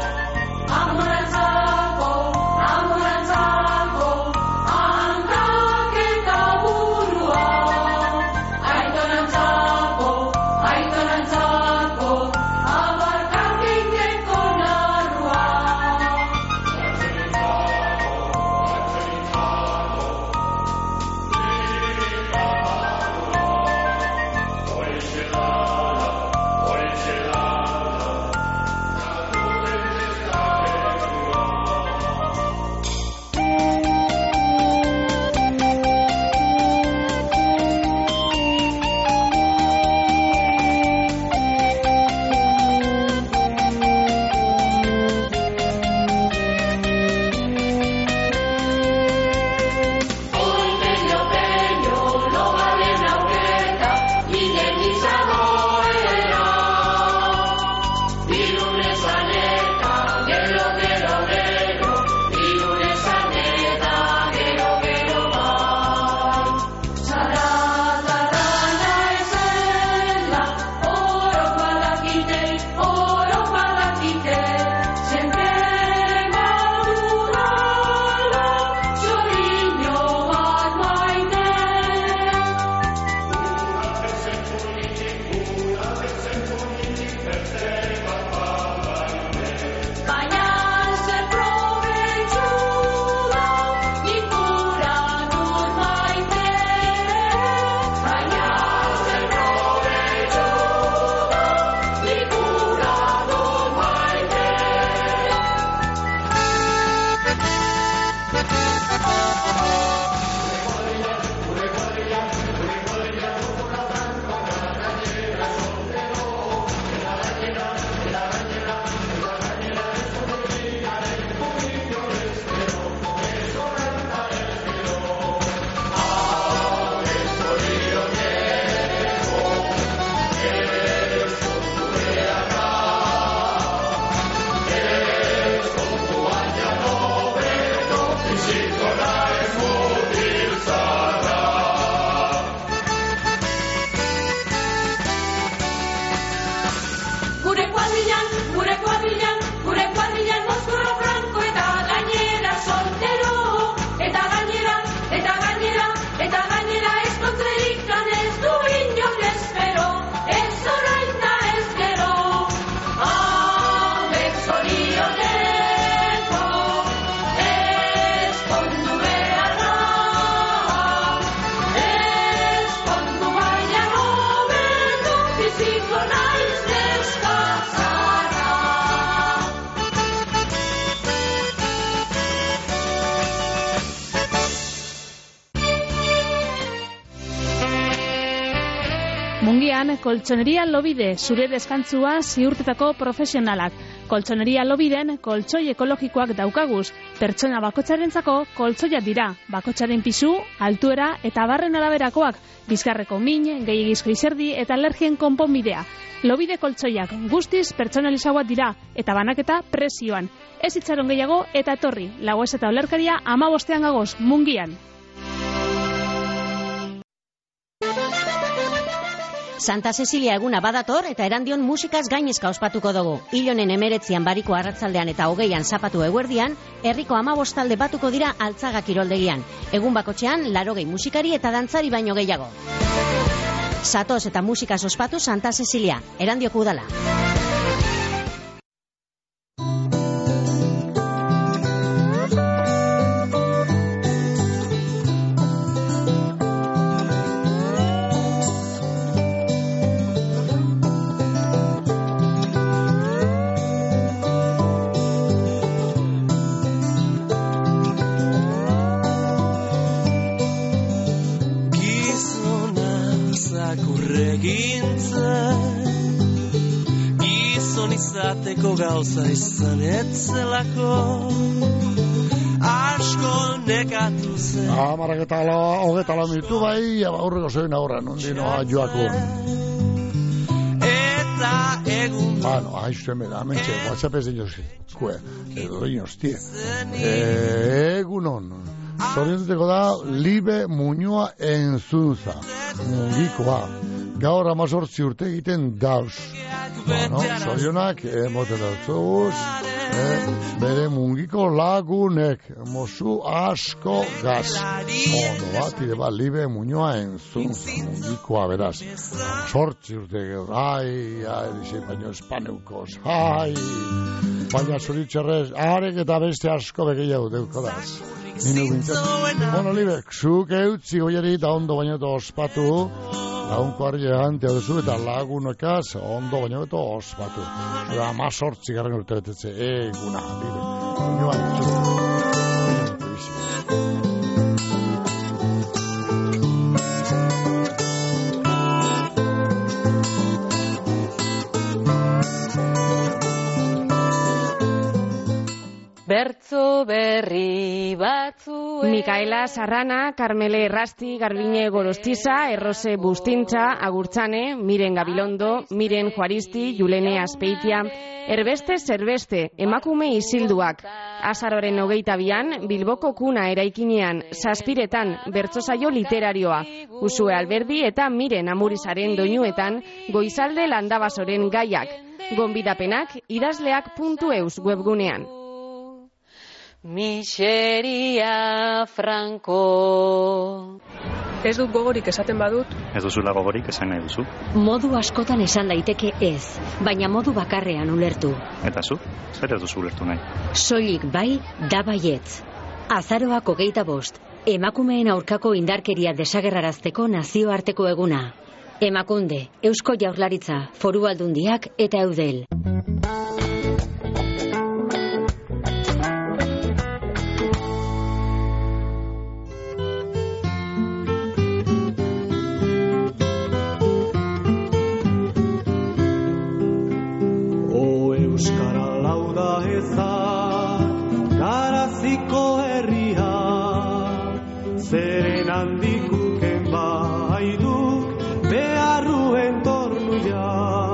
Amorantzako, amorantzako, hankak eta burua. Aitonantzako, aitonantzako, Mungian, koltsoneria lobide, zure deskantzua ziurtetako profesionalak. Koltsoneria Lobiden koltsoi ekologikoak daukaguz. Pertsona bakotxarentzako koltsoia dira. Bakotxaren pisu, altuera eta barren araberakoak. Bizkarreko min, gehiagizko izerdi eta alergien konponbidea. Lobide koltsoiak guztiz pertsonalizagoak dira eta banaketa presioan. Ez itxaron gehiago eta etorri. Lagoez eta olerkaria hamabostean gagoz, Mungian. Santa Cecilia eguna badator eta Erandion musikaz gainezka ospatuko dugu. Ilonen emeretzian bariko arratzaldean eta hogeian zapatu eguerdian, herriko hamabostalde batuko dira Altzaga kiroldegian. Egun bakotxean, larogei musikari eta dantzari baino gehiago. Satoz eta musikaz ospatu Santa Cecilia, Erandioko udala. Izateko gauza izan etzelako asko nekatu zen. Amaraketala, hogetala mitu bai, aurreko zein aurra, nondinoa joako. Eta egun... Bueno, haiztu emeda, amentxe, WhatsApp ez dinozi, kue, edo dinostie. Egunon, zorientuteko da, Libe Muñoa Enzunza, mungikoa. Gaur amazortzi urte egiten dauz. Bueno, zorionak, emote dauzuz, eh, bere mungiko lagunek, mozu asko gaz. Ondo bat, ire bat, Libe Muñoa Enzunza, mungikoa beraz. Sortzi urte gaur, ai, ai, dize, baino espaneukos, ai, baina zoritxerrez, arek eta beste asko begeiago deuko daz. Nino bintzen. Bueno, Libe, zuk eutzi goiari eta ondo baino eta ospatu, lagunko harri egante duzu eta lagunekaz ondo baino eta ospatu. Eta amazortzi garren urte betetze eguna, Libe. Nioan, txu. Bertzo berri batzu... Mikaela Sarrana, Carmele Errasti, Garbine Gorostiza, Errose Bustintza, Agurtzane, Miren Gabilondo, Miren Juaristi, Julene Azpeitia, Erbeste Zerbeste, emakume isilduak. Azaroren hogeita bian, Bilboko kuna eraikinean, Zazpiretan, bertsosaio literarioa. Usue Alberdi eta Miren Amurizaren doinuetan, Goizalde Landabasoren gaiak. Gonbidapenak idazleak puntu eus webgunean. Miseria Franco. Ez dut gogorik esaten badut. Ez duzula gogorik esan nahi duzu. Modu askotan esan daiteke ez, baina modu bakarrean ulertu. Eta zu, zer ez duzu ulertu nahi? Soilik bai, da baietz. Azaroak hogeita bost, emakumeen aurkako indarkeria desagerrarazteko nazioarteko eguna. Emakunde, Eusko Jaurlaritza, Foru Aldundiak eta Eudel. Zeren handikuken baiduk beharruen tornuia.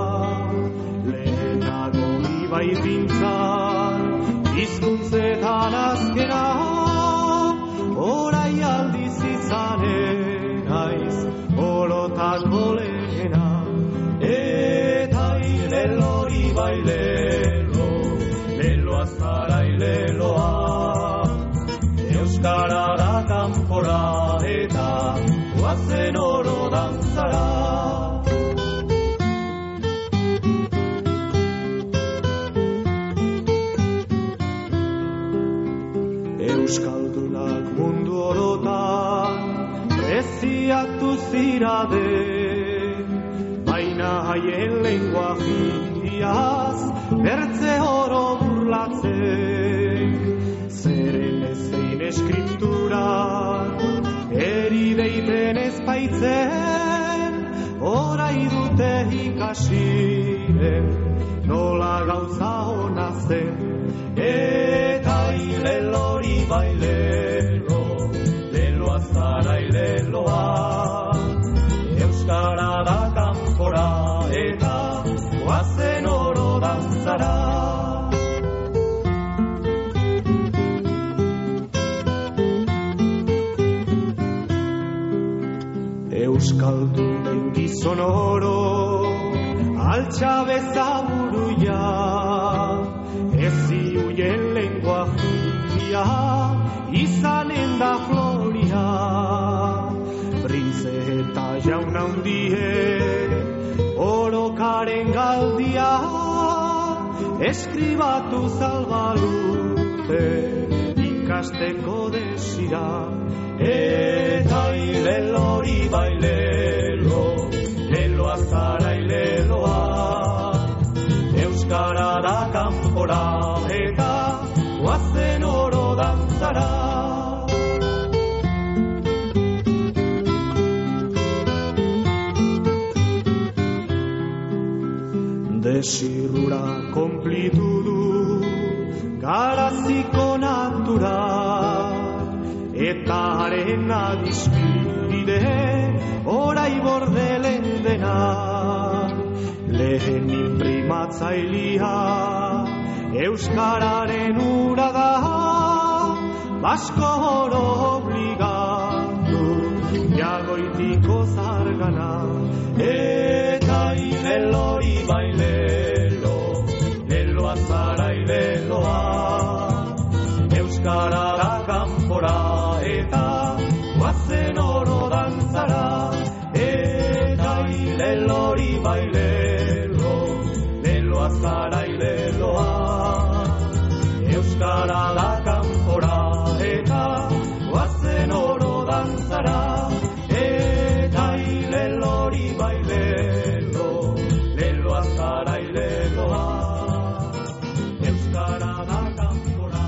Lehenago ibai pintzan hizkuntzetan azkena, orai aldiz izanen aiz orotan golena. Eta ilelo ibai lelo, lelo azkara ileloa, euskara da kanpora eta guazen oro dantzara. Euskaldunak mundu orotan preziatu zirade, baina haien lenguajiaz bertze oro burlatzen. Zeren ezein eskripturan eri deiten ezpaitzen, orai dute ikasiren nola gauza hona zen, eta ilelori bailelo, leloa zara ileloa, euskara da kanpora, eta guazen oro dantzara. Euskaldunen gizon oro, altxa bezaburuia, ezi huien lenguajia, izanen da floria. Prince eta jauna hundie, orokaren galdia, eskribatu zalbalute, ikasteko desira. Eta ilelori bailelo, leloa zara ileloa, euskara da kanpora, eta guazen oro dantzara. Desirrura konplitu du, garaziko natura, eta haren adizpide, orai bordelen dena. Lehen imprimatzailia, euskararen ura da, basko oro obligatu, jagoitiko zargana. Eta ilelori bailelo, leloa zara ileloa, euskara da kanpora, eta guazen oro dantzara. Eta ilelori bailelo, leloa zara ileloa, euskara da kanpora, eta guazen oro dantzara. Eta ilelori bailelo, leloa zara ileloa, euskara da kanpora.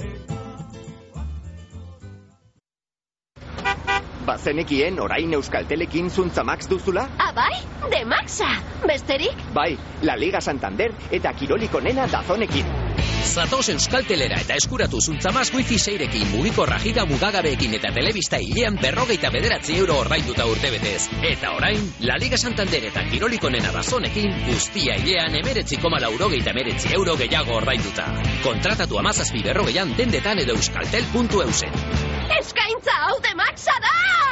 Bazenekien orain Euskaltelekin zuntza Max duzula? Abai, de Maxa, besterik? Bai, La Liga Santander eta Kiroliko nena Dazonekin. Zatoz Euskaltelera eta eskuratu zuntza Max wifi seirekin, mugikorra giga mugagabeekin eta telebista hilean berrogeita bederatzi euro ordainduta urtebetez. Eta orain, La Liga Santander eta Kiroliko nena Dazonekin, guztia hilean emeretzi koma laurogeita emeretzi euro gehiago ordainduta. Kontratatu amazazpi berrogeian dendetan edo euskaltel puntu eusen. Eskaintza hau de Maxa da!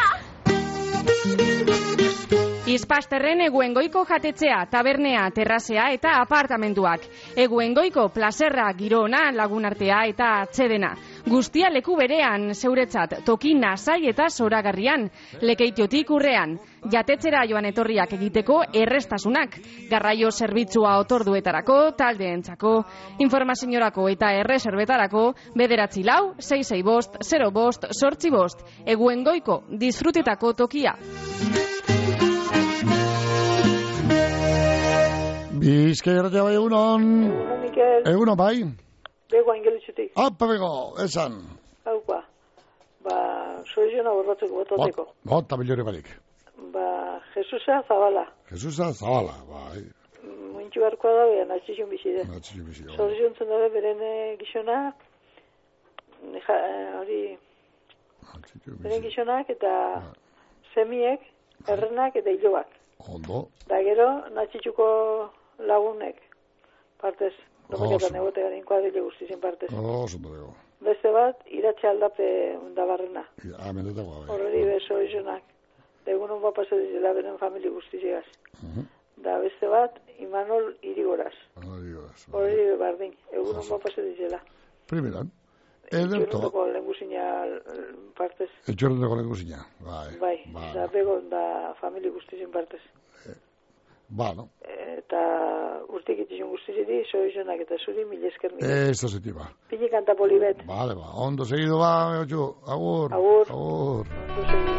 Izpasterren Eguengoiko jatetzea, tabernea, terrazea eta apartamentuak. Eguengoiko plazerra, girona, lagunartea eta atsedena. Guztia leku berean, zeuretzat, toki nasai eta zoragarrian, lekeitiotik urrean. Jatetzera joan etorriak egiteko errestasunak. Garraio zerbitzua otorduetarako, taldeentzako, informaziorako eta erreserbetarako, bederatzi lau, sei sei bost, zero bost, sortzi bost. Eguengoiko disfrutetako tokia. Bizkai erratea bai egunon. Egunon, Mikel. Egunon, bai. Bego angelutxutik. Apa, bego, esan. Haupa. Ba, soiziona borbatzeko bototeko. Bota, bilore barik. Ba, Jesusa Zabala. Jesusa Zabala, bai. Muintxu barkoa da, behan, atxixun bizi den. Atxixun bizi den. Sozion zen dabe, beren gizona, hori, beren gizonak eta semiek, errenak eta hilobak. Ondo. Da gero, natxitxuko lagunek, partez, dominetan egote garen kuadrile guztizien partez. Oh, zondo bego. Beste bat, iratxe aldape undabarrena. Ah, mendetako, bai. Horreri beso izonak. Da egunon bat pasa dizela beren familie guztizegaz. Da beste bat, Imanol Irigoraz. Irigoraz. Horreri bebardin, egunon bat pasa dizela. Primeran. Ederto. Etxorrentoko lenguzina partez. Etxorrentoko lenguzina, bai. Bai, da bego da familie guztizien partez. Ba, no? Eta urtik itizun guztiziti, soizonak eta zuri mil esker mil. Esto se tiba. Pini kanta polibet. Vale, ba. Ondo seguido, ba, meotxu. Agur. Agur. Agur. Ondo seguido.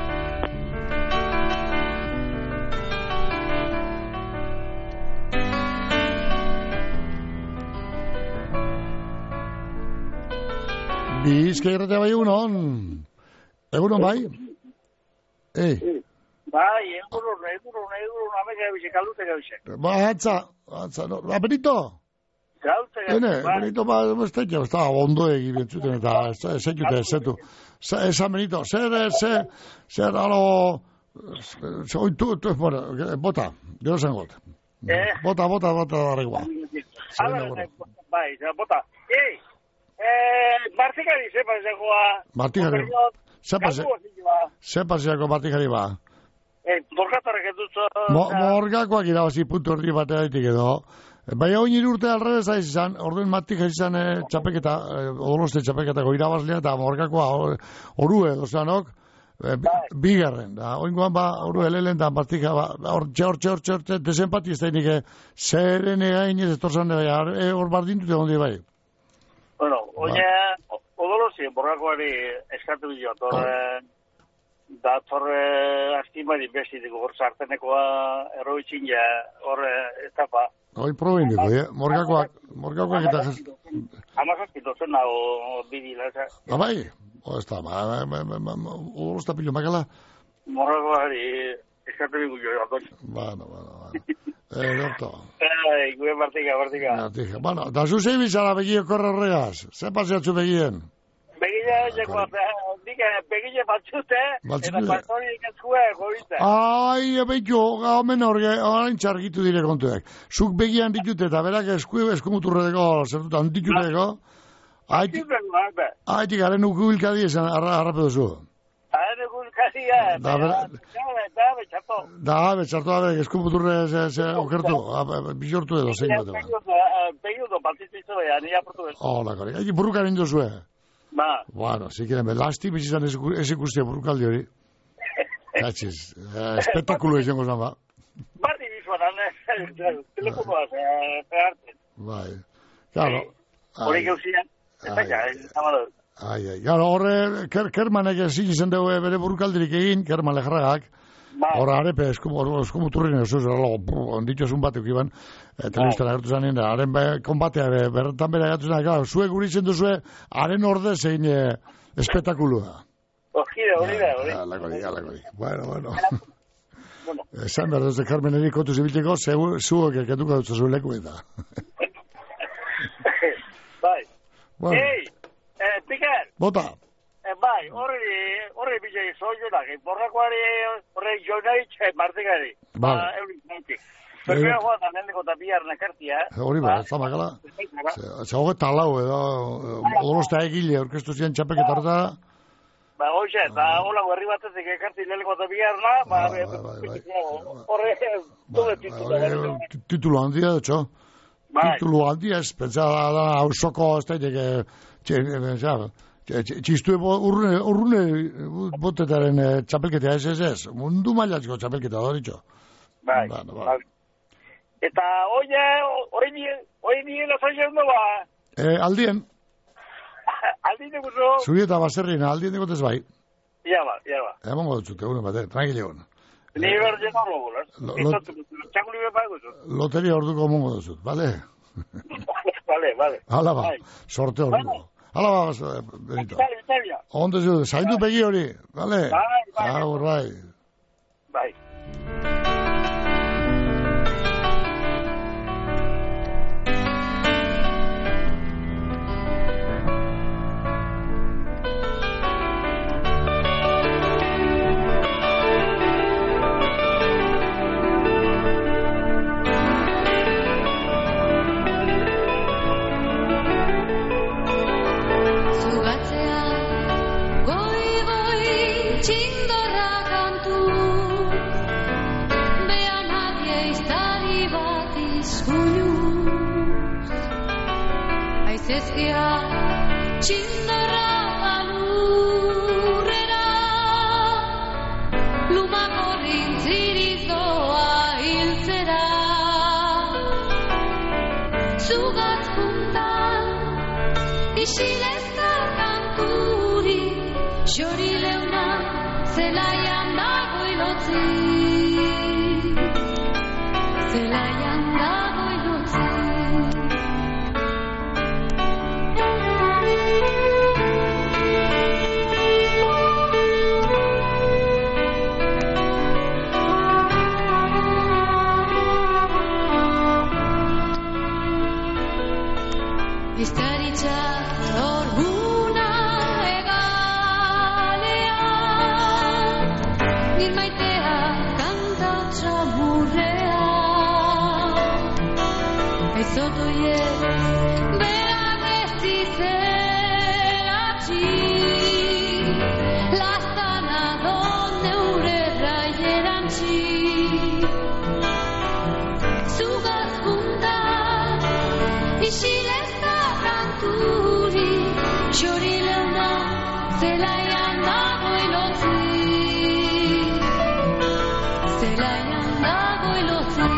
Bizkai erratea bai egunon. Egunon bai? Ei. Bai, egurun, egurun, egurun, ameka ebize, kalute gabize. Ba, atza, atza, no, ba, Benito? Kalute Bene, gabize, bai. Benito, ba, bestekio, ez da, ondo egin entzuten, eta esekute, esetu. Esan, Benito, zer, zer, zer, alo, zer, tu, tu, bueno, bota, gero zen got. Eh? Bota, bota, bota, darregoa. Bai, bota. Ei, eh, Martikari, sepa zegoa. Martikari, sepa Sepa zeako Martikari ba. Eh, morgatarrak edutzo... Morgakoak irabazi puntu erdi batea ditik edo. Baina hori nire urte alrebez aiz izan, orduen matik aiz izan eh, txapeketa, eh, odoloste txapeketako irabazlea, eta morgakoa orue, dozanok, eh, bigarren. Da, oingoan ba, orue lehen da matika, ba, hor txor, txor, txor, txor, desempati ez da inike, zeren egain ez estorzan dira, hor bardintute gondi bai. Bueno, oina, odoloste, morgakoari eskatu bilo, torre... Da torre astimari bestitik gortza artenekoa erroitzin ja horre etapa. Hoi probein dugu, eh? Morgakoak, morgakoak eta jes... Amazazki dozen nago bidila, eza. Ba bai, o ez da, ba, oro ez da pilo makala. Morgakoari eskatu bigu jo, atos. Bueno, bueno, bueno. Eh, dokto. Eh, gure martika, martika. Martika, bueno, da zu zei bizala begio korre horregaz, ze paseatzu begien? Begile, jako, dike, begile batzute, eta pastori ikazkue, goritza. Ai, ebetxo, gamen horge, orain txargitu dire kontuek. Zuk begian ditute eta berak eskue eskumuturredeko, zertutan dituteko. Aitik, haren ukubilkadi esan harrape duzu. Haren ukubilkadia, da, da, betxarto. Da, betxarto, da, eskumuturre okertu, bizortu edo, zein bat. Begiudo, baltitzizu beha, nire aportu ez. Hola, kari, aitik burrukan induzue. Ba. Bueno, si quieren, lasti bizizan ez ikustia burukaldi hori. Gatxiz, espektakulo izango zan ba. Bardi bizuan, telefonoaz, pegarten. Bai, claro. Hori geuzian, ez da, ez da. Ai, ai, claro, horre, kermanek ezin izan dugu bere burukaldirik egin, kerman lejarragak. Horra, arepe, eskumuturrin ez zuz, onditxosun batek iban, telebiztara gertu zanen, haren konbatea berretan bera gertu zanen, zuek guri zen duzue, haren orde zein espetakulua. Hori da, hori da, hori da. Alako di, alako di. Bueno, bueno. Esan behar duzte, Carmen Eri kotu zibilteko, zuek eketuko dutza zuen leku eta. Bai. Ei, Piker. Bota. Bai, horri, horri bizei zoionak, borrakoari horri jonaitxe martikari. Bai. Eurik nahitik. Perbera joan da nendeko eta bihar nakartia. Hori ba, ez da makala. Ze hoge talau edo, odolostea egile, orkestu zian txapeketarta. Ba, hoxe, eta hola herri batetik ekarti nendeko eta biharna, ba, horre, dobe titulu. Titulu handia, etxo. Titulu handia, ez, pentsada da, hausoko, ez daiteke, txea, txistu urrune, urrune botetaren txapelketea ez ez ez. Mundu mailatiko txapelketea da horitxo. Bai, bai. Eta oie, hori nien azoizen doa? Aldien. Aldien dugu? Zuri eta baserrina, aldien dugu ez bai. Ia ba, ia ba. Emango dutxute, egunen bate, tranquile egun. Ni berden horro gula. Txakuli bepa egutu. Loteria orduko emango dutxut, bale? Bale, bale. Hala ba, sorte orduko. Hala ba, Benito. Ondo zu, zaindu begi hori, bale? Bai, bai. Agur, bai. Bai. samurrea ezotoie berak ez dizelatzi lastana donde urerra jerantzi zugaz punta isilezta kanturi xorilena zelaian dago ilotzi zelaian dago ilotzi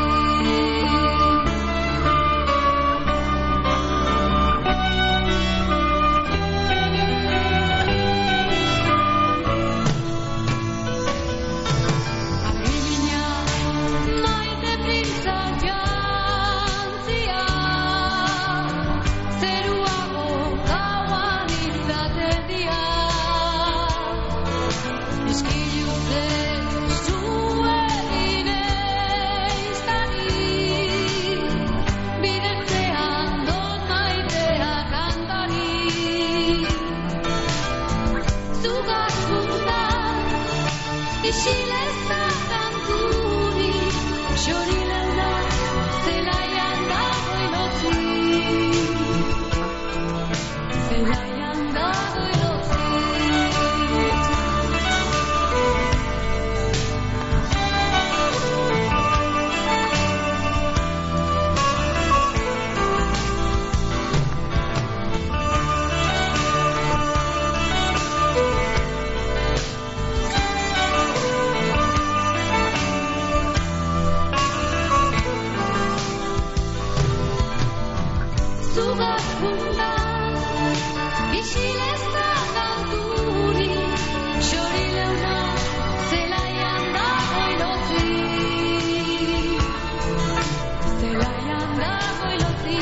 isilezta kanturi xorilena zelaian dago ilotzi zelaian dago ilotzi isilezta kanturi xorilena zelaian dago ilotzi zelaian dago ilotzi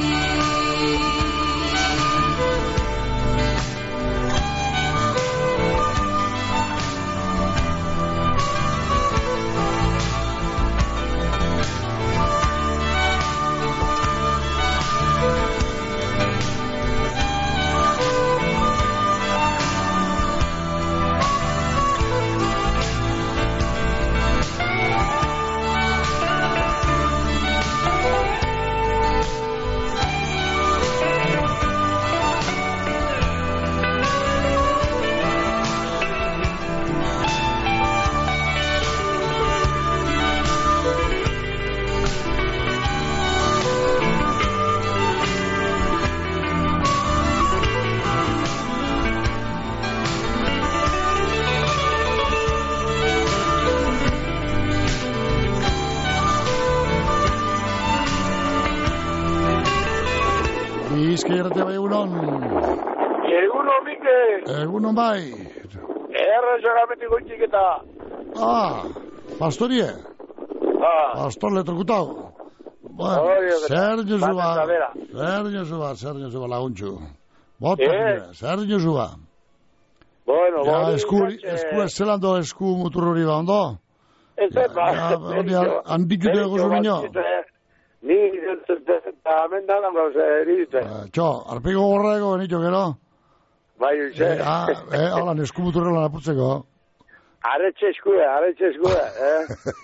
Bizkairate bai egunon. Egunon, Mike. Egunon bai. Erra xagametik goitzik eta... Ah, pastorie. Ah. Pastor letrokutau. Bueno, zer Josua. Zer Josua, zer Josua laguntxu. Bota, Eh? zer Josua. Bueno, Ja, bueno. esku, esku ez zelando esku mutur hori ba, ondo? Ez ez, ba. Ja, hori handikute gozu niño. Ni, eta hemen danan gauza erizte. Txo, arpiko gorrego benito, gero? Bai, uxe. Eh, ah, eh, holan, esku muturrela naputzeko. Aretxe eskue, aretxe eskue, eh?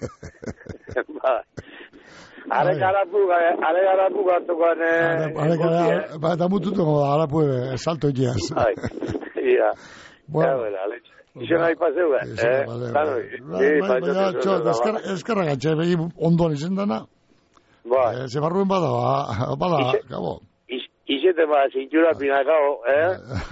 Ba. Are garapu, are garapu gartukoan, eh? Are garapu, ba, eta mututuko da, arapu, salto ikiaz. Bai, ia. Bueno. Ja, bueno, aletxe. Iso nahi paseu, eh? Tanoi. Bai, bai, txo, eskarra gatxe, behi ondoan izen dana. Bai. Se barruen bada, bada, gabo. Izete ba, zintura pinakao, eh?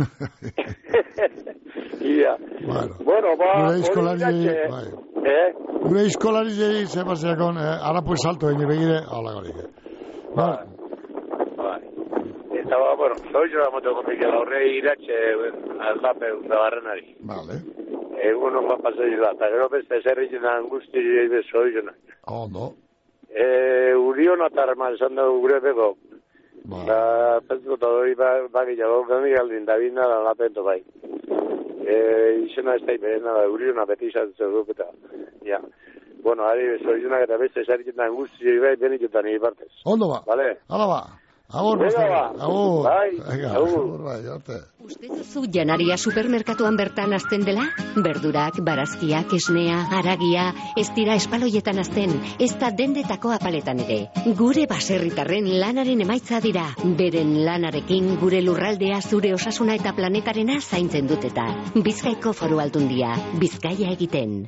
Ia. Bueno, ba... Gure eskolari, bai. Eh? Gure eskolari zei, ze paseakon, arapu salto egin begire, hola gorik. Bai. Bai. Eta ba, bueno, zoizora motoko mikela horre iratxe aldape da barrenari. Vale. Egun hon bat pasaila, eta gero beste zerritzen angusti jide zoizona. Ondo. Eh, Urion atarma esan dugu gure beko. Da, pentsiko eta hori bakila gaukani galdin, da bina da lapento bai. Eh, izena ez da iperena da, Uriona beti izatzen duk eta, ja. Bueno, ari zoizunak eta beste zerritzen angusti jide bai beniketan ipartez. Ondo ba. Vale? Hala ba. Agur, beste. Agur. Agur, bai, arte. Zu janaria supermerkatuan bertan azten dela? Berdurak, barazkiak, esnea, haragia, ez dira espaloietan azten, ez da dendetako apaletan ere. Gure baserritarren lanaren emaitza dira. Beren lanarekin gure lurraldea, zure osasuna eta planetarena zaintzen duteta. Bizkaiko Foru Aldundia, Bizkaia egiten.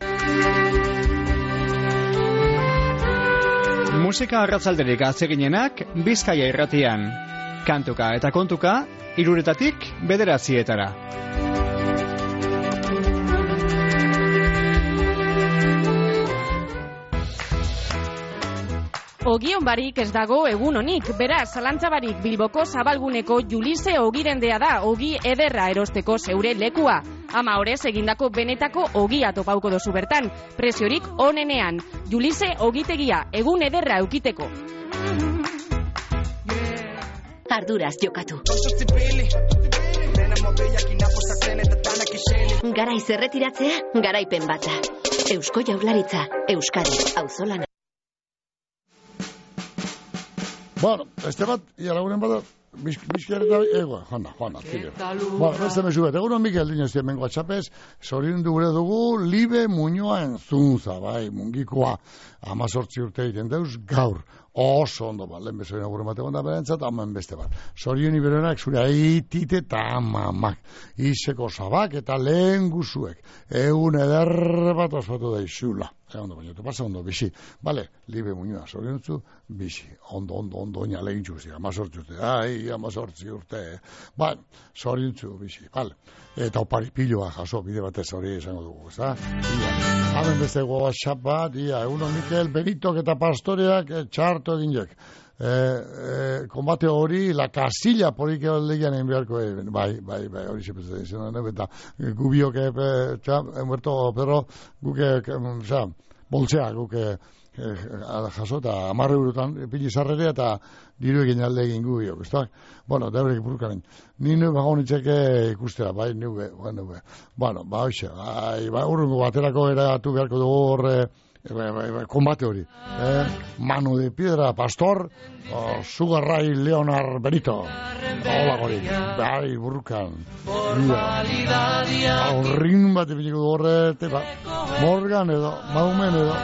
Musika arratzalderik atseginenak Bizkaia irratian. Kantuka eta kontuka, hiruretatik bederatzietara. Ogion barik ez dago egun honik, beraz, zalantzabarik Bilboko zabalguneko Julise ogirendea da, ogi ederra erosteko zeure lekua. Ama horrez egindako benetako ogia topauko dozu bertan, preziorik onenean. Julise ogitegia, egun ederra eukiteko. Arduraz jokatu. Garaiz erretiratzea, garaipen batza. Eusko Jaurlaritza, Euskadi, auzolana. Bueno, este bat, ia lagunen bada, bizkiare eta ego, jona, jona, tire. Bueno, beste mesu bet, egunon Mikel Dinez hemen WhatsAppez, sorin dugure dugu, Libe Muñoa entzunza, bai, mungikoa, amazortzi urte egiten deuz, gaur, oso ondo bat, lehen bezoen aguren bat egon da berentzat, amen beste bat. Sorion iberoenak zure aitite eta amamak, izeko zabak eta lehen guzuek, egun eder bat ospatu da izula. Ondo, baina, te pasa ondo, bixi. Bale, Libe Muñoa, zoriontzu, bixi. Ondo, ondo, ondo, oina lehen txuzi, amazortzi urte. Ai, amazortzi urte. Ba, zoriontzu, bixi, bale. Eta opari piloa jaso, bide batez hori izango dugu, ez da? Ia, hamen beste WhatsApp bat, ia, egunon Mikel, Benitok eta Pastoreak eh, txarto egin jok. Eh, eh, kombate hori, la casilla porik legian egin beharko, eh, bai, bai, bai, hori sepetzen izan, eta gubiok, eh, txam, muerto, pero, guke, oza, boltzea, guke, eh, jaso, eta amarre eurotan, pili zarrere, eta diru egin alde egin gubiok, ez da? Bueno, da horrek burukaren. Ni nu bagonitzeke ikustera, bai, nube, bai, nube. Bueno, ba, hoxe, bai, ba, urrungo baterako eratu beharko dugu horre, kombate hori, eh? Manu de Piedra, Pastor, oh, Sugarray, Leonard Benito, hola gori, bai, burrukan, aurrin bat epitiko du horret, Morgan edo, Maumen edo,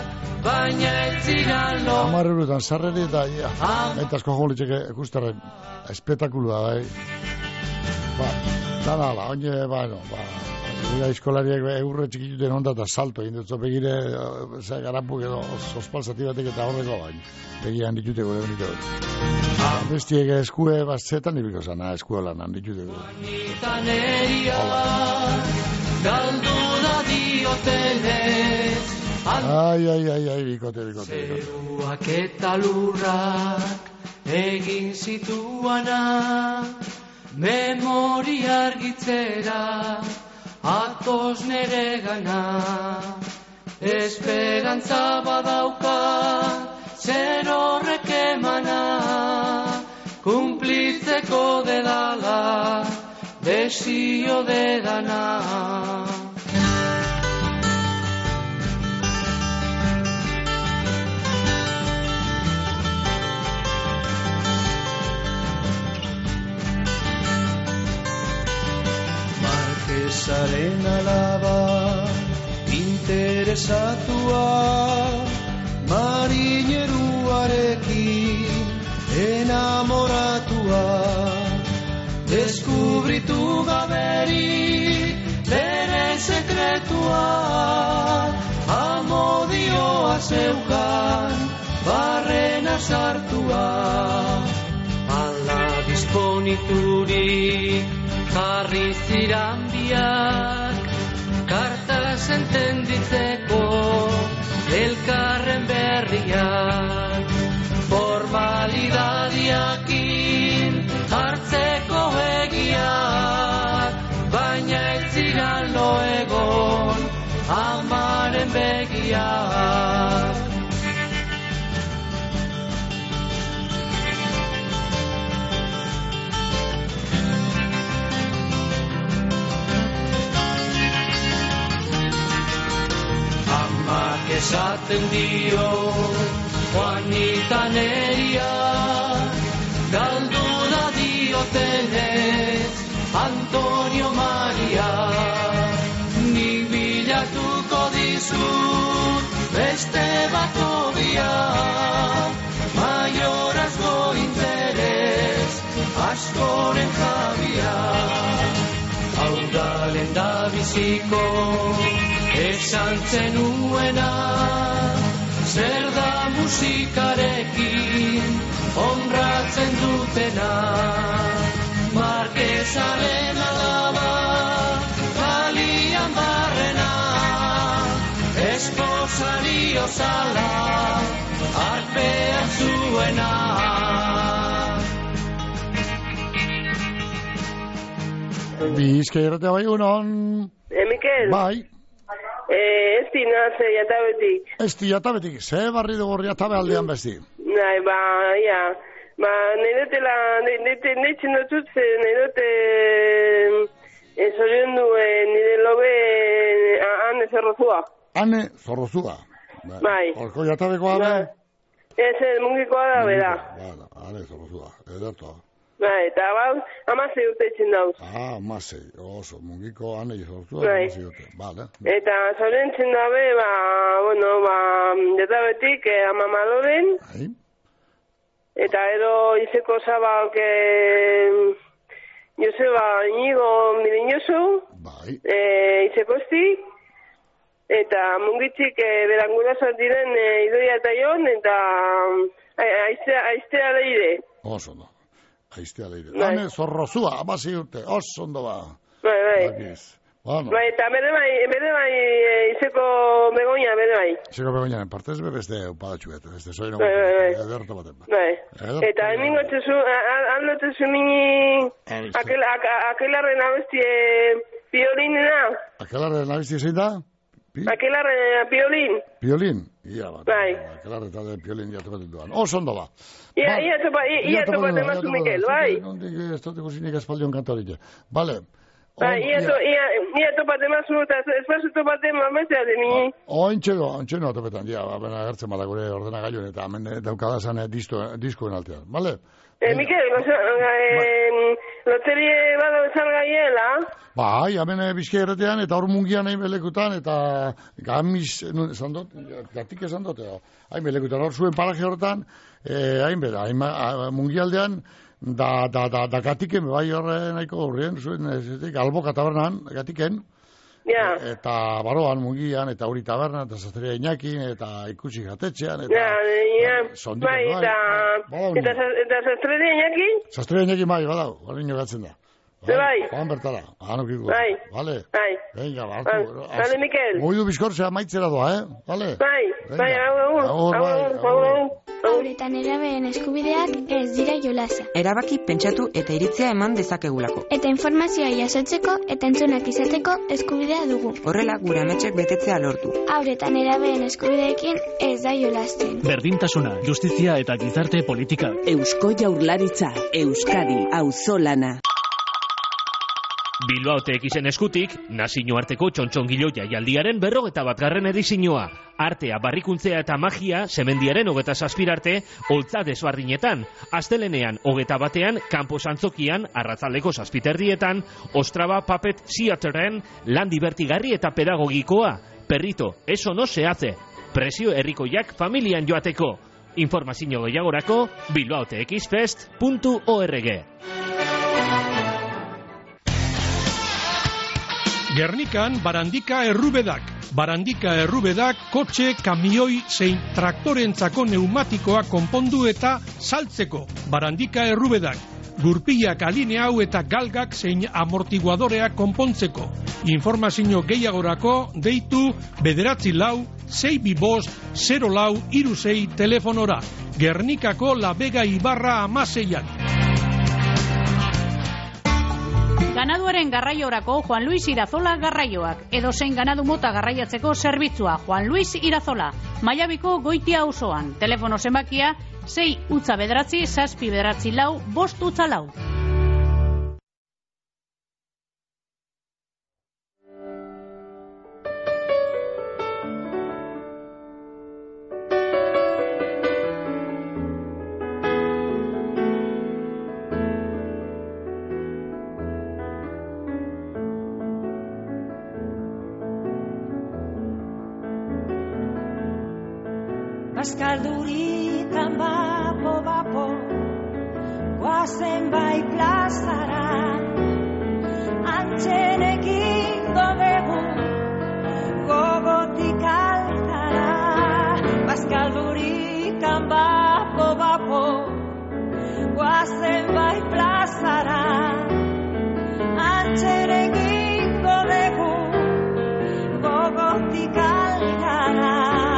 amarre urutan, sarreri eta, ia, eta asko jolitxeke ikustaren, espetakulua, bai, ba, dana ala, oine, ba, no, ba, gura eskolariak eurre txikituten onda eta salto egin dut begire garapuk edo ospalzati batek eta horreko bain begian ditute gure benito bestiek eskue batzetan nibiko zana eskue lanan ditute ai, ai, ai, ai, bikote, bikote zeruak eta lurrak egin zituana memori argitzera atoz nere gana, esperantza badauka, zer horrek emana, kumplitzeko dedala, desio dedana. Marquesaren alaba, interesatua, marineruarekin enamoratua, deskubritu gaberik bere sekretua, amodioa zeukan barrena sartua, ala disponiturik jarri ziran biak, kartaz entenditzeko elkarren berriak, formalidadiakin hartzeko egiak, baina ez ziran lo egon amaren begiak. Esaten dio Juanita neria galdu Antonio Maria, nik bilatuko dizut beste bat hobia, maiorazgo interes askoren jabia. Hau da lenda biziko esan zenuena, zer da musikarekin honratzen dutena. Marquesaren alaba, balian barrena, esposari osala, arpean zuena. Bizkaia bai unon. E, Mikel? Bai. E, ez dina ze jatabetik. Ez di jatabetik, ze barri dugu jatabe aldean besti. Nahi, ba, ia. Ba, nahi dutela, nahi txendotut ze, nahi dute zorion du nire lobe Ane Zorrozua. Ane Zorrozua. Bai. Horko jatabekoa da? Ez, mungikoa da, bera. Bada, Ane Zorrozua, ederto. Bai, eta bau, amasei urte itxen dauz. Ah, amasei, oso, mungiko Ane Zorrozua, bai. amasei urte, bale. Eta zorion txen dabe, ba, bueno, ba, jatabetik eh, amamaloren. Bai. Eta edo izeko zabak eh, Joseba Inigo Miriñoso, bai. eh, izeko esti, eta mungitzik eh, berangurazat diren eh, Idoia eta Jon, eta aiztea, aiztea leire. Oso, no. Aiztea leire. Bai. Ane Zorrozua, amasi urte, oso ondo ba. Bai, bai. Bakiz. Bueno. Bai, eta bere bai, bere bai e, izeko begonia, bere bai. Izeko begonia, en partez beste upadatxuet, beste soy no. Bai, bai, bai. Ederto baten. Bai. Eta hemen gotzezu, aldotzezu mini, akelarren abestie piolinena. Akelarren abestie zein da? Akelarren piolin. Piolin? Ia bat. Bai. Akelarren talde piolin jatopaten duan. Oso ondo ba. Ia, ia topaten mazu, Mikel, bai. Nondik ez dut ikusinik espaldion kantorik. Bale. Bai, ia topaten mazu, eta espazu topaten mamezea de mi. Ointxe do, ointxe no topetan, dia, bena agertzen bada gure ordena gailun, eta hemen daukadazan diskoen altean, bale? Eh, Mikel, loterie bado esan gaiela? Bai, hemen Bizkaia erretean, eta hor mungian hain belekutan, eta gamiz, esan dut, gatik esan dut, hain belekutan, hor zuen paraje horretan, hain bera, hain mungialdean, da, da, da, da gatiken, bai horre nahiko horrien, zuen, ez, alboka tabernan, gatiken, ja. Eta baroan mungian, eta hori tabernan, eta zazteria inakin, eta ikusi jatetxean, eta... Ja, ja, sondik, bai, eta... Eta, eta zazteria inakin? Zazteria inakin bai, badau, hori nio gatzen da. Bai. Joan bertara, anok iku. Bai. Vale. Bai. Venga, hartu. Vale, Mikel. Moidu bizkortzea maitzera doa, eh? Vale. Bai, bai, agur, agur, agur. Hauretan erabeen eskubideak ez dira jolasa. Erabaki pentsatu eta iritzia eman dezakegulako. Eta informazioa jasotzeko eta entzunak izateko eskubidea dugu. Horrela gure ametxek betetzea lortu. Hauretan erabeen eskubideekin ez da jolasten. Berdintasuna, justizia eta gizarte politika. Eusko Jaurlaritza, Euskadi, auzolana. Bilbao T X-en eskutik, nazioarteko txontxongilo jaialdiaren berrogeta batgarren edizioa. Artea, barrikuntzea eta magia, semendiaren hogeta zazpirarte, holtza desbardinetan. Astelenean, hogeta batean, kanpo santzokian, arratzaldeko zazpiterdietan, Ostrava Puppet Theateren, lan divertigarri eta pedagogikoa. Perrito, eso no se hace. Prezio herrikoiak familian joateko. Informazio gehiagorako, bilbao t x fest puntu org. Gernikan Barandika Errubedak. Barandika Errubedak kotxe, kamioi zein traktorentzako neumatikoa konpondu eta saltzeko. Barandika Errubedak. Gurpilak alineau eta galgak zein amortiguadoreak konpontzeko. Informazio gehiagorako deitu bederatzi lau, sei bi bost, zero lau, iru sei telefonora. Gernikako La Vega Ibarra amaseian. Ganaduaren garraiorako Juan Luis Irazola garraioak. Edozein ganadu mota garraiatzeko zerbitzua Juan Luis Irazola. Maiabiko Goitia auzoan. Telefono zenbakia sei utza bederatzi, zazpi bederatzi lau, bost utza lau. Baskalduritan bapo-bapo, guazen bai plazara, antxen egingo dugu, gogotik altara. Baskalduritan bapo-bapo, guazen bai plazara, antxen egingo dugu, gogotik altara.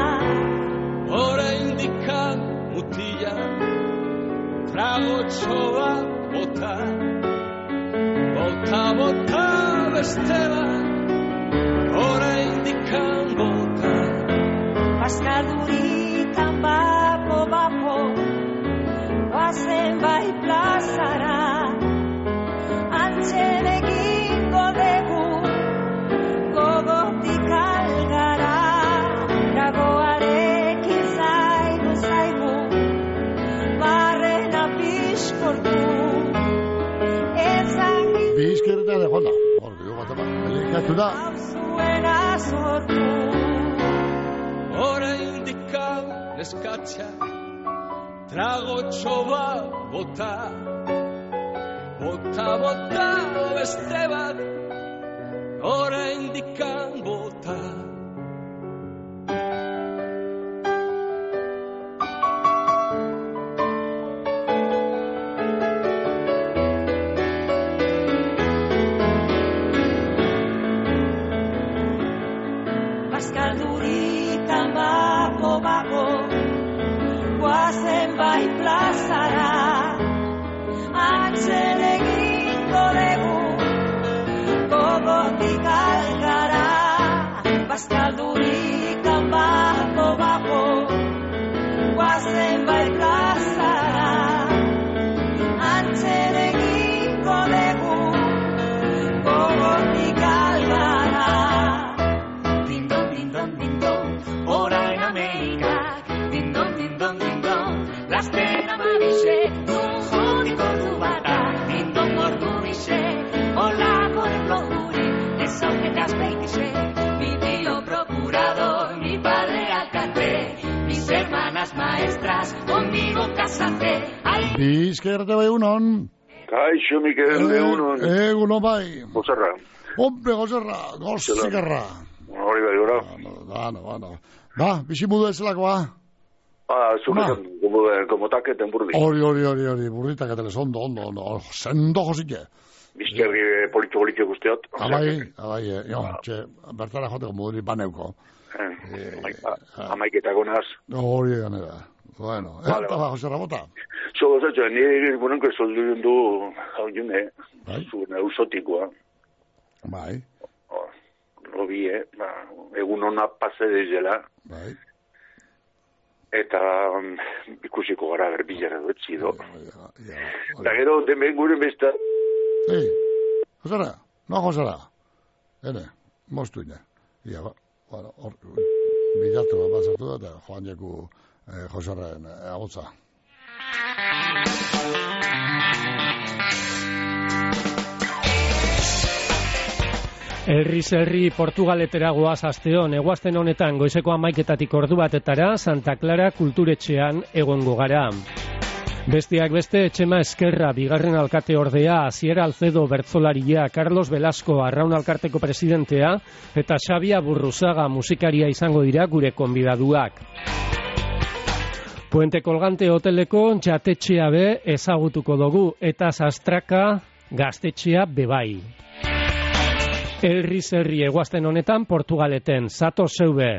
Oraindikan mutila, tragotxoa bota, bota, bota beste bat, oraindikan bota. Baskalduritan bapo-bapo, guazen bai plazara, antxen egingo dugu, gogotik algara. Tragoarekin zaigu, zaigu, barrena pixkortu, ezagin Bizkerreta de Honda, porque yo bataba, elikatu da. hauzuena sortu. Oraindikan neskatxak, tragotxo bat bota, bota, bota beste bat, oraindikan bota. Baskalduritan bapo-bapo, guazen bai plazara, antxen egingo dugu, gogotik algara. Baskalduritan bapo-bapo, guazen bai plazara, antxen egingo dugu, gogotik algara. Orain Amerikak, dindon, dindon, dindon, lasten amabixek, dun jodiko du bata, dindon ordu bixek, olako erlojuri, ez auketaz beitixek, mi tío procurador, mi padre alcalde, mis hermanas maestras, conmigo casate. Bizkerreta bai unon. Kaixo, Mikel, egunon. Egunon bai. Joserra. Hombre, Joserra, gozigarra. Hori bai, gora. Da, no, no. Da, bizimudu ezelakoa. Ah, zure zen, como taketen burdi. Hori, hori, hori, hori, burditaketele, ondo, ondo, ondo, sendo josike. Bizkerri politxo-politxo guztiot. Abai, abai, jo, txe, bertara joteko moduri baneuko. Amaiketako naz. Hori ganera. Bueno, eta ba, Jose Ramota. Zo, zetxo, nire burenko soldu du, hau june, zuen eusotikoa. Bai. Robi, eh, ba, egun hona pase dezela. Bai. Eta um, ikusiko gara berbilera duetzi do. Eta gero, demen gure besta. Ei, Josera, no Josera. Ene, moztu ine. Ia, ba, bueno, hor, bilatu bat bazartu da, eta joan jaku eh, Joseraren agotza. Herriz herri Portugaletera goaz asteon, eguazten honetan goizeko hamaiketatik ordu batetara Santa Clara kulturetxean egongo gara. Besteak beste, Txema Eskerra, bigarren alkate ordea, Asier Alcedo bertzolaria, Carlos Velasco, Arraun Alkarteko presidentea, eta Xabia Burruzaga musikaria izango dira gure konbidaduak. Puente Colgante hoteleko jatetxea be ezagutuko dugu, eta Sastraka gaztetxea bebai. Herriz herri eguazten honetan Portugaleten, zato zeube.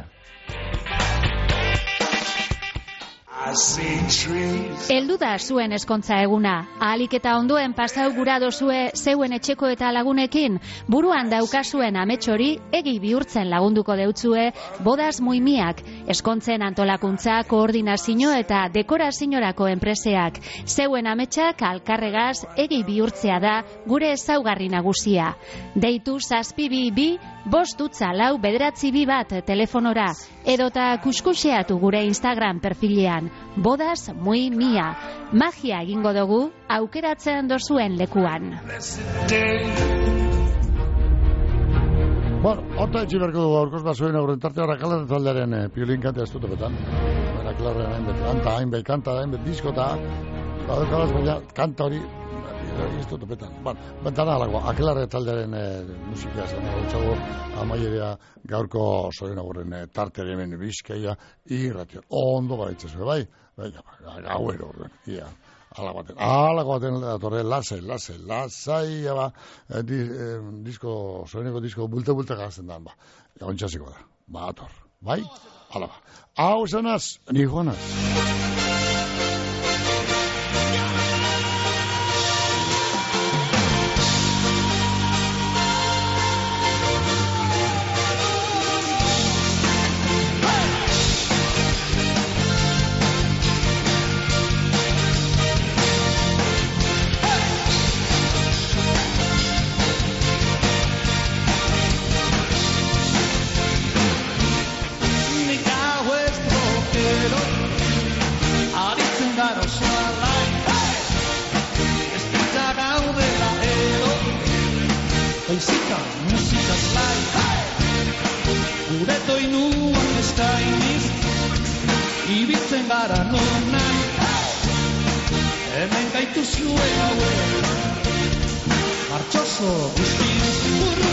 Heldu da zuen eskontza eguna. Ahalik eta ondoen pasau gura dozue zeuen etxeko eta lagunekin, buruan daukazuen amets hori egi bihurtzen lagunduko deutzue Bodas Muimiak, eskontzen antolakuntza, koordinazio eta dekoraziorako enpreseak. Zeuen ametsak alkarregaz egi bihurtzea da gure ezaugarri nagusia. Deitu zazpi bi bi, bost utza lau bederatzi bi bat telefonora, edota kuskuseatu gure Instagram perfilean. Bodas Muy Mia. Magia egingo dugu aukeratzen dozuen lekuan. Bueno, horta etxi berko dugu aurkoz bazuen aurren tarte horra kalarre taldearen eh, piolin kanta ez dutepetan. Baina kalarren hainbet kanta, hainbet kanta, hainbet diskota, badukabaz baina kanta hori ez dutepetan. Bueno, bentana alagoa, akalarre taldearen eh, musika zen, gautxago amaierea gaurko zoren aurren eh, tarteari hemen Bizkaia irratio. Ondo baitzazue, bai? Baina, gauero horren, ia. Ala baten, ala baten datorre, lasai, lasai, lasai, ba, eh, di, eh, disko, soreneko disko, bulte-bulte gazten dan, ba, egon txasiko da, ba, ator, bai, ala ba. Hau zanaz, ni joanaz. Musika, musika zlai Gure doinuak eskainiz Ibiltzen gara nonan Hemen gaitu zuen hauen Martxoso guztiz burru